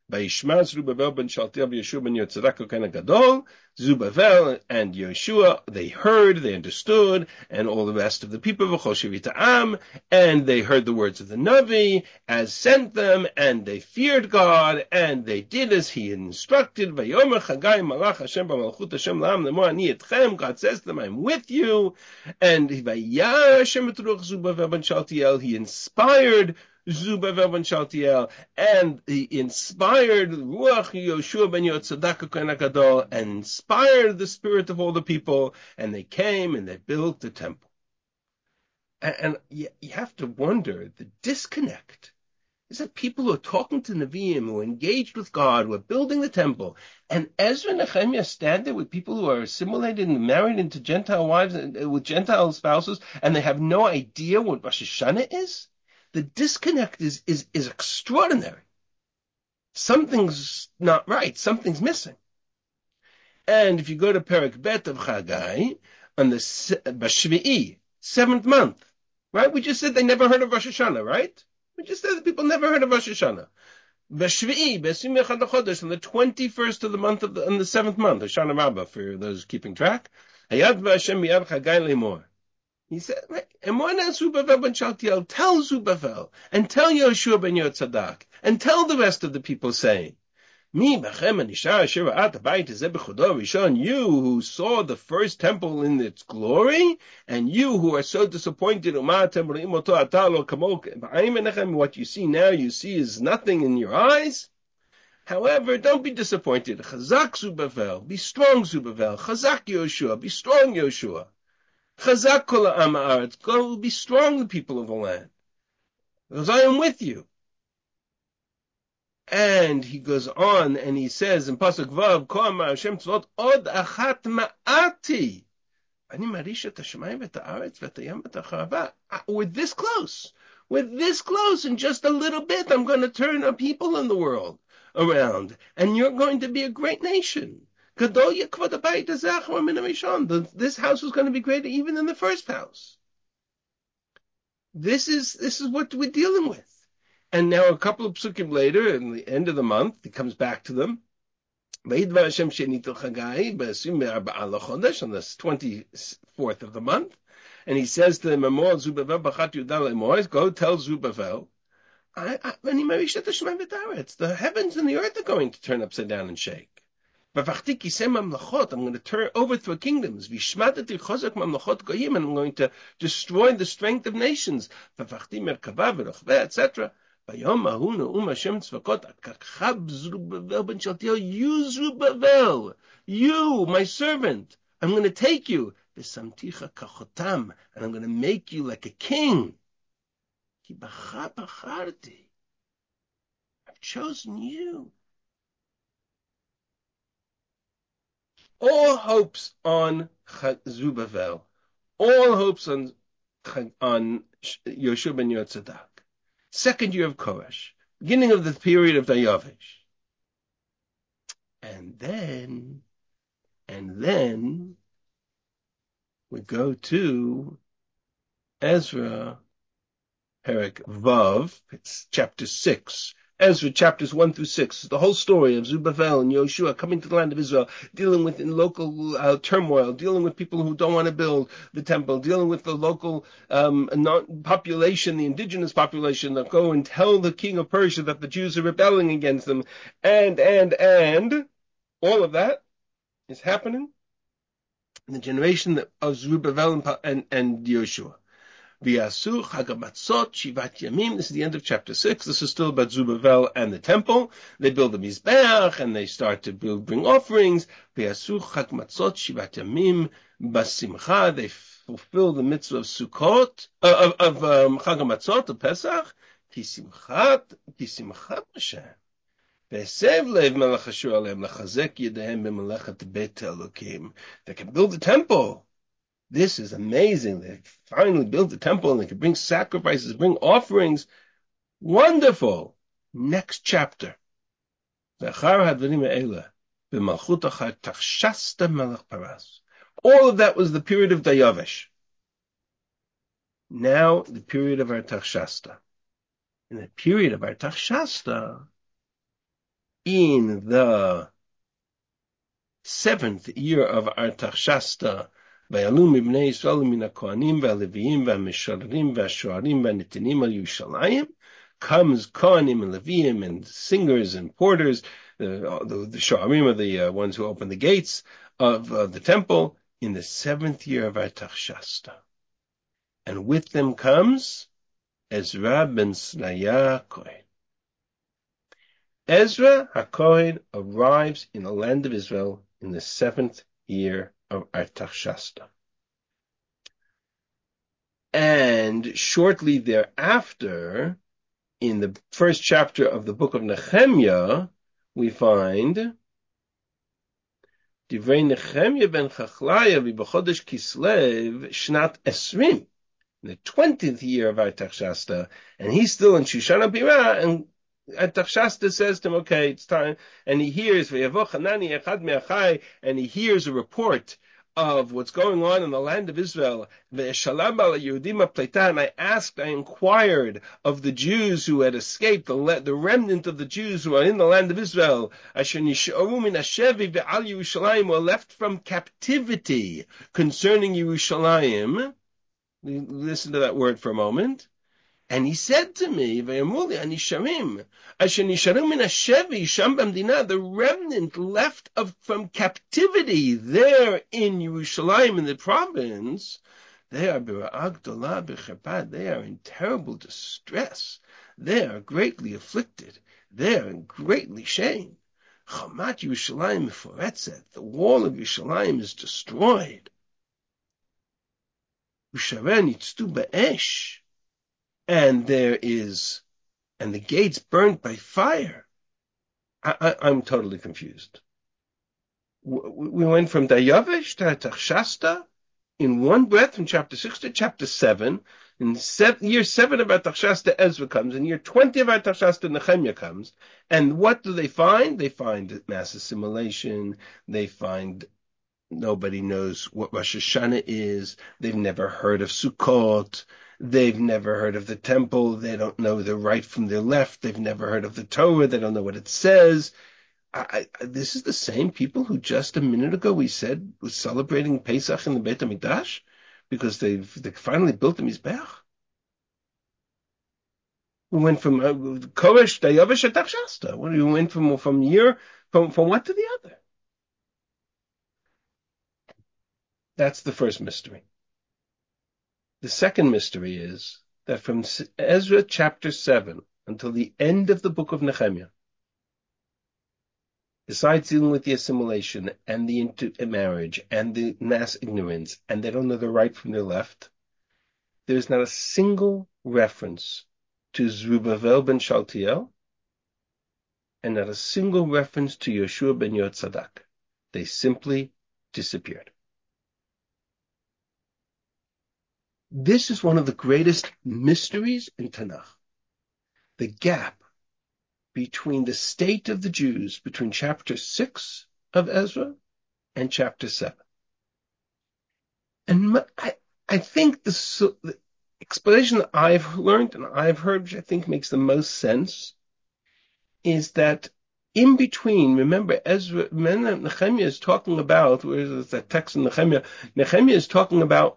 Vayishma Zerubbabel ben Shaltiel v'Yeshua ben Yotzadak HaKohen HaGadol. Zerubbabel and Yeshua, they heard, they understood, and all the rest of the people, v'chol shevita am, and they heard the words of the Navi, as sent them, and they feared God, and they did as he instructed. Vayomer Chagai Malach Hashem b'malchut Hashem la'am lemor ani etchem. God says to them, I'm with you. And Vayar Hashem et ruach Zerubbabel ben Shaltiel, he inspired Zerubbabel ben Shaltiel, and he inspired Ruach Yoshua ben Yotzadak HaKohen HaGadol, and inspired the spirit of all the people, and they came and they built the temple. And you have to wonder, the disconnect is that people who are talking to Nevi'im, who are engaged with God, who are building the temple, and Ezra and Nehemiah stand there with people who are assimilated and married into Gentile wives, with Gentile spouses, and they have no idea what Rosh Hashanah is? The disconnect is extraordinary. Something's not right. Something's missing. And if you go to Perek Bet of Chagai, on the Bashvi'i, 7th month, right? We just said they never heard of Rosh Hashanah, right? We just said that people never heard of Rosh Hashanah. Bashvi'i, Besim Echad Chodesh, on the 21st of the month on the 7th month, Hashanah Rabbah, for those keeping track. Hayad V'Hashem Miyad Chagai Lemor. He said, Emona Zerubbabel ben Shaltiel, tell Zerubbabel, and tell Yoshua ben Yotzadak, and tell the rest of the people, saying, Mi b'chem anishar asher ra'at habayit hazeh b'chodo rishon, you who saw the first temple in its glory, and you who are so disappointed, what you see now, you see is nothing in your eyes. However, don't be disappointed. Chazak Zerubbabel, be strong Zerubbabel. Chazak Yoshua, be strong Yoshua. Chazak kol ha'am ha'aretz, go be strong, the people of the land, because I am with you. And he goes on and he says in Pasuk Vav, Ko amar Hashem tzvot od achat ma'ati, ani marisha tashamayim v'ta'aretz v'tayam v'ta'charava. We're this close. We're this close. In just a little bit, I'm going to turn our people in the world around, and you're going to be a great nation. This house was going to be greater even than the first house. This is what we're dealing with. And now a couple of psukim later, in the end of the month, he comes back to them. On the 24th of the month, and he says to them, go tell Zerubbabel, the heavens and the earth are going to turn upside down and shake. I'm going to overthrow kingdoms. And I'm going to destroy the strength of nations. Etc. You, Zerubbabel, you, my servant, I'm going to take you. And I'm going to make you like a king. I've chosen you. All hopes on Zerubbabel, all hopes on Yoshua ben Yotzadak. Second year of Koresh, beginning of the period of Dayavish. And then we go to Ezra, Perek Vav, it's chapter 6. Ezra chapters 1 through 6, the whole story of Zerubbabel and Yoshua coming to the land of Israel, dealing with in local turmoil, dealing with people who don't want to build the temple, dealing with the local population, the indigenous population that go and tell the king of Persia that the Jews are rebelling against them, and all of that is happening in the generation of Zerubbabel and Yoshua. V'yasu Chag HaMatzot Shivat Yamim. This is the end of chapter 6. This is still about Zerubbabel and the temple. They build the Mizbeach and they start to bring offerings. V'yasu Chag HaMatzot Shivat Yamim Basimcha. They fulfill the mitzvah of Sukkot, of Chag HaMatzot, of Pesach. Ki Simchat Hashem. V'esev lev melech Ashur aleim lachazek yedehem b'melechet bet Elokim. They can build the temple. This is amazing. They finally built the temple and they can bring sacrifices, bring offerings. Wonderful. Next chapter. All of that was the period of Dayavish. Now the period of Artaxerxes. In the period of Artaxerxes, in the 7th year of Artaxerxes, ויעלו מבני ישראל מן הכהנים והלוויים והמשוררים והשוערים והנתינים על ירושלים, comes Kohanim and Leviim and singers and porters, the Shoarim are the ones who open the gates of the temple in the 7th year of Artaxerxes. And with them comes Ezra ben Seraiah Kohen. Ezra HaKohen arrives in the land of Israel in the 7th year of Artaxerxes. And shortly thereafter, in the first chapter of the book of Nehemiah, we find Divrei Nehemiah ben Chachlaya v'b'chodesh Kislev shnat esrim, the 20th year of Artaxerxes, and he's still in Shushan HaBirah, and Artaxerxes says to him, okay, it's time, and he hears V'yavo Hanani echad me'achai, and he hears a report of what's going on in the land of Israel. And I inquired of the Jews who had escaped, the remnant of the Jews who are in the land of Israel, were left from captivity concerning Yerushalayim. Listen to that word for a moment. And he said to me, the remnant left from captivity there in Yerushalayim, in the province, they are in terrible distress. They are greatly afflicted. They are in greatly shamed. Chamat Yerushalayim meforetzet. The wall of Yerushalayim is destroyed. Usharen yitztu ba'esh. And the gates burned by fire. I'm totally confused. We went from Dayavesh to Artaxerxes in one breath from chapter 6 to chapter 7. In year 7 of Artaxerxes, Ezra comes. In year 20 of Artaxerxes, Nehemiah comes. And what do they find? They find mass assimilation. They find nobody knows what Rosh Hashanah is. They've never heard of Sukkot. They've never heard of the temple. They don't know their right from their left. They've never heard of the Torah. They don't know what it says. This is the same people who just a minute ago we said was celebrating Pesach in the Beit HaMikdash because they finally built the Mizbeach. We went from Koresh, Dayavesh, Artaxerxes. We went from what to the other? That's the first mystery. The second mystery is that from Ezra chapter 7 until the end of the book of Nehemiah, besides dealing with the assimilation and the intermarriage and the mass ignorance, and they don't know their right from their left, there is not a single reference to Zerubbabel ben Shaltiel and not a single reference to Yeshua ben Yotzadak. They simply disappeared. This is one of the greatest mysteries in Tanakh. The gap between the state of the Jews between chapter 6 of Ezra and chapter 7. And I think the explanation that I've learned and I've heard, which I think makes the most sense, is that in between, remember, Nehemiah is talking about, where is that text in Nehemiah? Nehemiah is talking about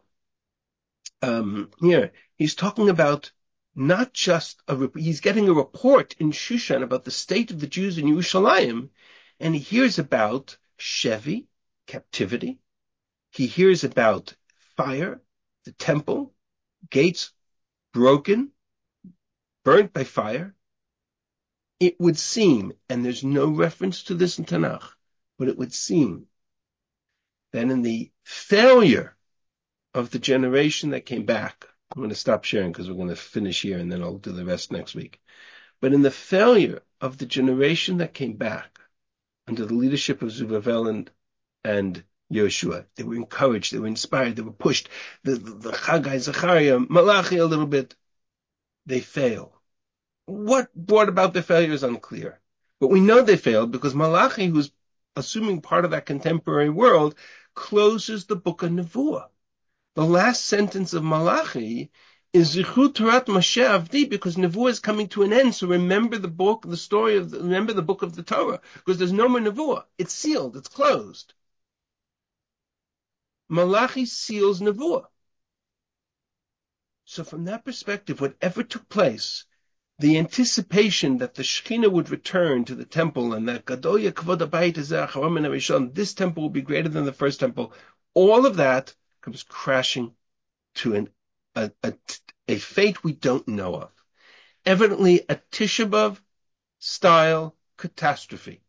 he's talking about not just he's getting a report in Shushan about the state of the Jews in Yerushalayim, and he hears about Shevi, captivity. He hears about fire, the temple, gates broken, burnt by fire. It would seem, and there's no reference to this in Tanakh, but it would seem that in the failure of the generation that came back, I'm going to stop sharing because we're going to finish here and then I'll do the rest next week. But in the failure of the generation that came back under the leadership of Zerubbabel and Yoshua, they were encouraged, they were inspired, they were pushed. The Chagai, Zechariah, Malachi a little bit, they fail. What brought about their failure is unclear. But we know they failed because Malachi, who's assuming part of that contemporary world, closes the book of Nevuah. The last sentence of Malachi is Zichut Torat Moshe Avdi, because Nevuah is coming to an end. So remember the book, remember the book of the Torah, because there's no more Nevuah. It's sealed. It's closed. Malachi seals Nevuah. So from that perspective, whatever took place, the anticipation that the Shekhinah would return to the temple and that Gadoya Kvod Habayit Hazeh Acharon Min HaRishon, this temple will be greater than the first temple, all of that comes crashing to a fate we don't know of. Evidently a Tisha B'Av style catastrophe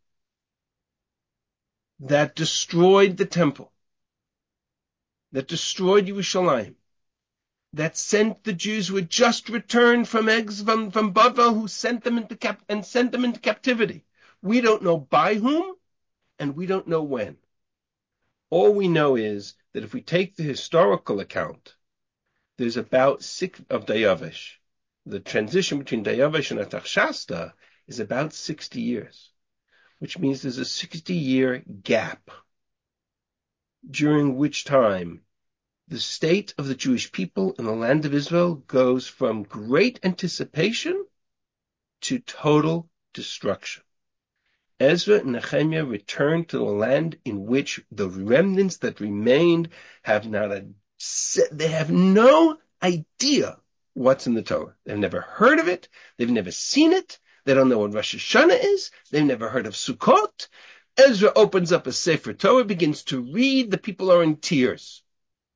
that destroyed the temple, that destroyed Yerushalayim, that sent the Jews who had just returned from Bavel, who sent them into captivity. We don't know by whom, and we don't know when. All we know is that if we take the historical account, there's about 6 of Dayavesh. The transition between Dayavesh and Artaxerxes is about 60 years, which means there's a 60-year gap, during which time the state of the Jewish people in the land of Israel goes from great anticipation to total destruction. Ezra and Nehemiah return to the land in which the remnants that remained have they have no idea what's in the Torah. They've never heard of it. They've never seen it. They don't know what Rosh Hashanah is. They've never heard of Sukkot. Ezra opens up a Sefer Torah, begins to read. The people are in tears.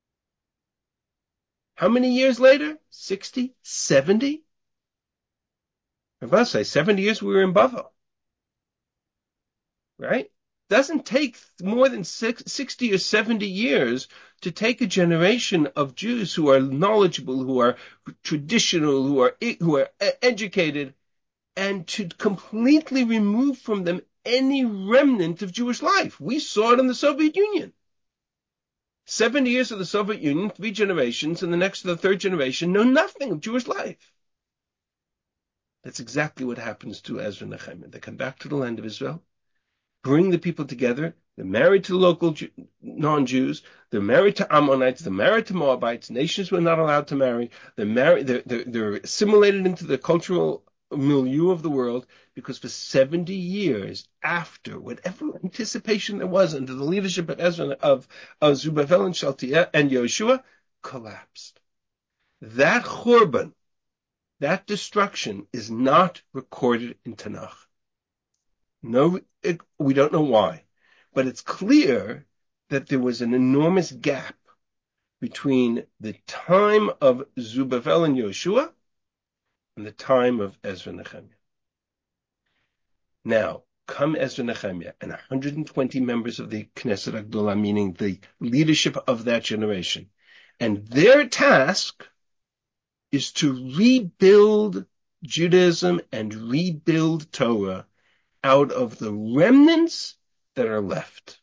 How many years later? 60? 70? I must say, 70 years we were in Bavel. Right? Doesn't take more than 60 or 70 years to take a generation of Jews who are knowledgeable, who are traditional, who are educated, and to completely remove from them any remnant of Jewish life. We saw it in the Soviet Union. 70 years of the Soviet Union, 3 generations, and the next to the 3rd generation know nothing of Jewish life. That's exactly what happens to Ezra and Nehemiah. They come back to the land of Israel, bring the people together. They're married to local non-Jews. They're married to Ammonites. They're married to Moabites. Nations were not allowed to marry. They're assimilated into the cultural milieu of the world, because for 70 years after whatever anticipation there was under the leadership of Ezra, of Zerubbabel and Shealtiel and Yoshua, collapsed. That Churban, that destruction, is not recorded in Tanakh. No, we don't know why, but it's clear that there was an enormous gap between the time of Zerubbabel and Yoshua and the time of Ezra and Nehemiah. Now, come Ezra and Nehemiah and 120 members of the Knesset Agdolah, meaning the leadership of that generation, and their task is to rebuild Judaism and rebuild Torah out of the remnants that are left.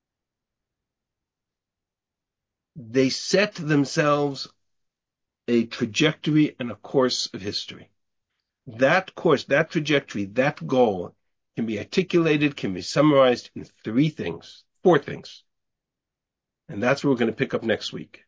They set themselves a trajectory and a course of history. That course, that trajectory, that goal can be articulated, can be summarized in 4 things. And that's what we're going to pick up next week.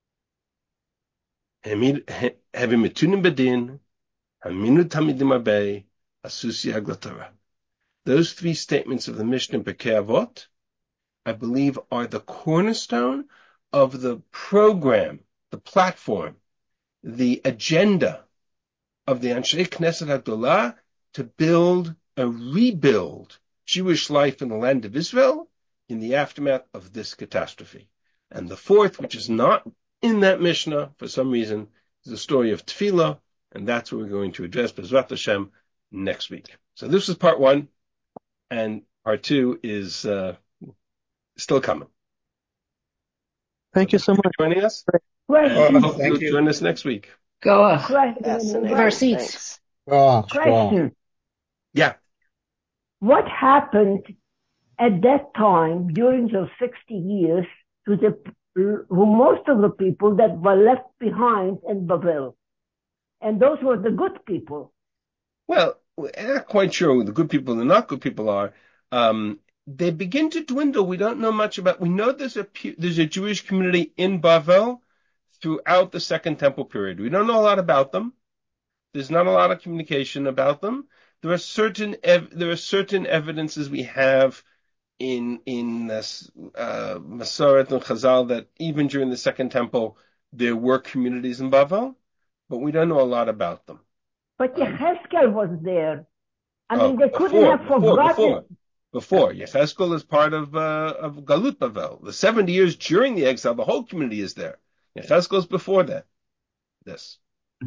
Having metunim bedin, haminu tamidim arbei, asusi aglatorah. Those 3 statements of the Mishnah Pirkei Avot, I believe, are the cornerstone of the program, the platform, the agenda of the Anshe Knesset Agdolah to rebuild Jewish life in the land of Israel in the aftermath of this catastrophe. And the 4th, which is not in that Mishnah for some reason, is the story of Tefillah, and that's what we're going to address, B'ezrat Hashem, next week. So this is part 1, and part 2 is still coming. Thank you so much for joining us. Question. Hope you'll join us next week. Go Question. have our seats. Question. Yeah. What happened at that time during those 60 years to most of the people that were left behind in Babel? And those were the good people. Well, we're not quite sure who the good people and the not good people are. They begin to dwindle. We don't know much about. We know there's a Jewish community in Bavel. throughout the Second Temple period. We don't know a lot about them. There's not a lot of communication about them. There are certain evidences we have in this Masoret and Chazal that even during the Second Temple there were communities in Bavel, but we don't know a lot about them. But Yechezkel was there. I mean, they couldn't have forgotten. Before Yechezkel is part of Galut Bavel. The 70 years during the exile, the whole community is there. Yechezkel is before that. This.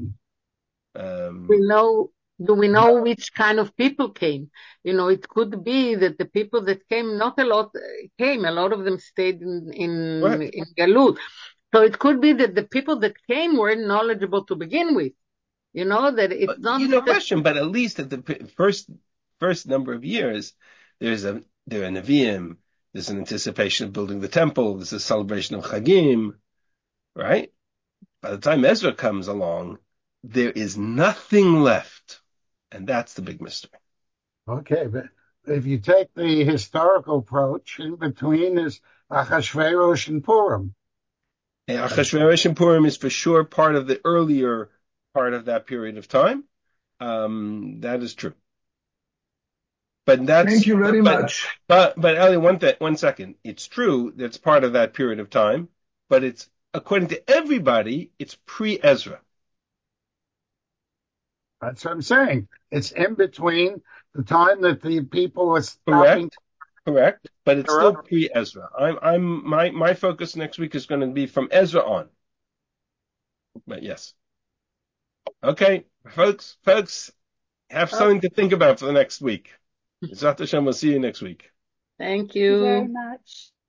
Do we know which kind of people came? It could be that the people that came, not a lot came. A lot of them stayed in Galut. So it could be that the people that came weren't knowledgeable to begin with. That it's not question, but at least at the first number of years, there are Nevi'im, there's an anticipation of building the temple, there's a celebration of Chagim, right? By the time Ezra comes along, there is nothing left. And that's the big mystery. Okay, but if you take the historical approach, in between is Achashverosh and Purim. And Achashverosh and Purim is for sure part of the earlier part of that period of time. That is true. But thank you very much. But Eli, one second. It's true that's part of that period of time, but it's according to everybody, it's pre-Ezra. That's what I'm saying. It's in between the time that the people were stopping. Correct. But it's still pre-Ezra. My focus next week is going to be from Ezra on. But yes. Okay, folks, have something to think about for the next week. Zat Hashem, we'll see you next week. Thank you very much.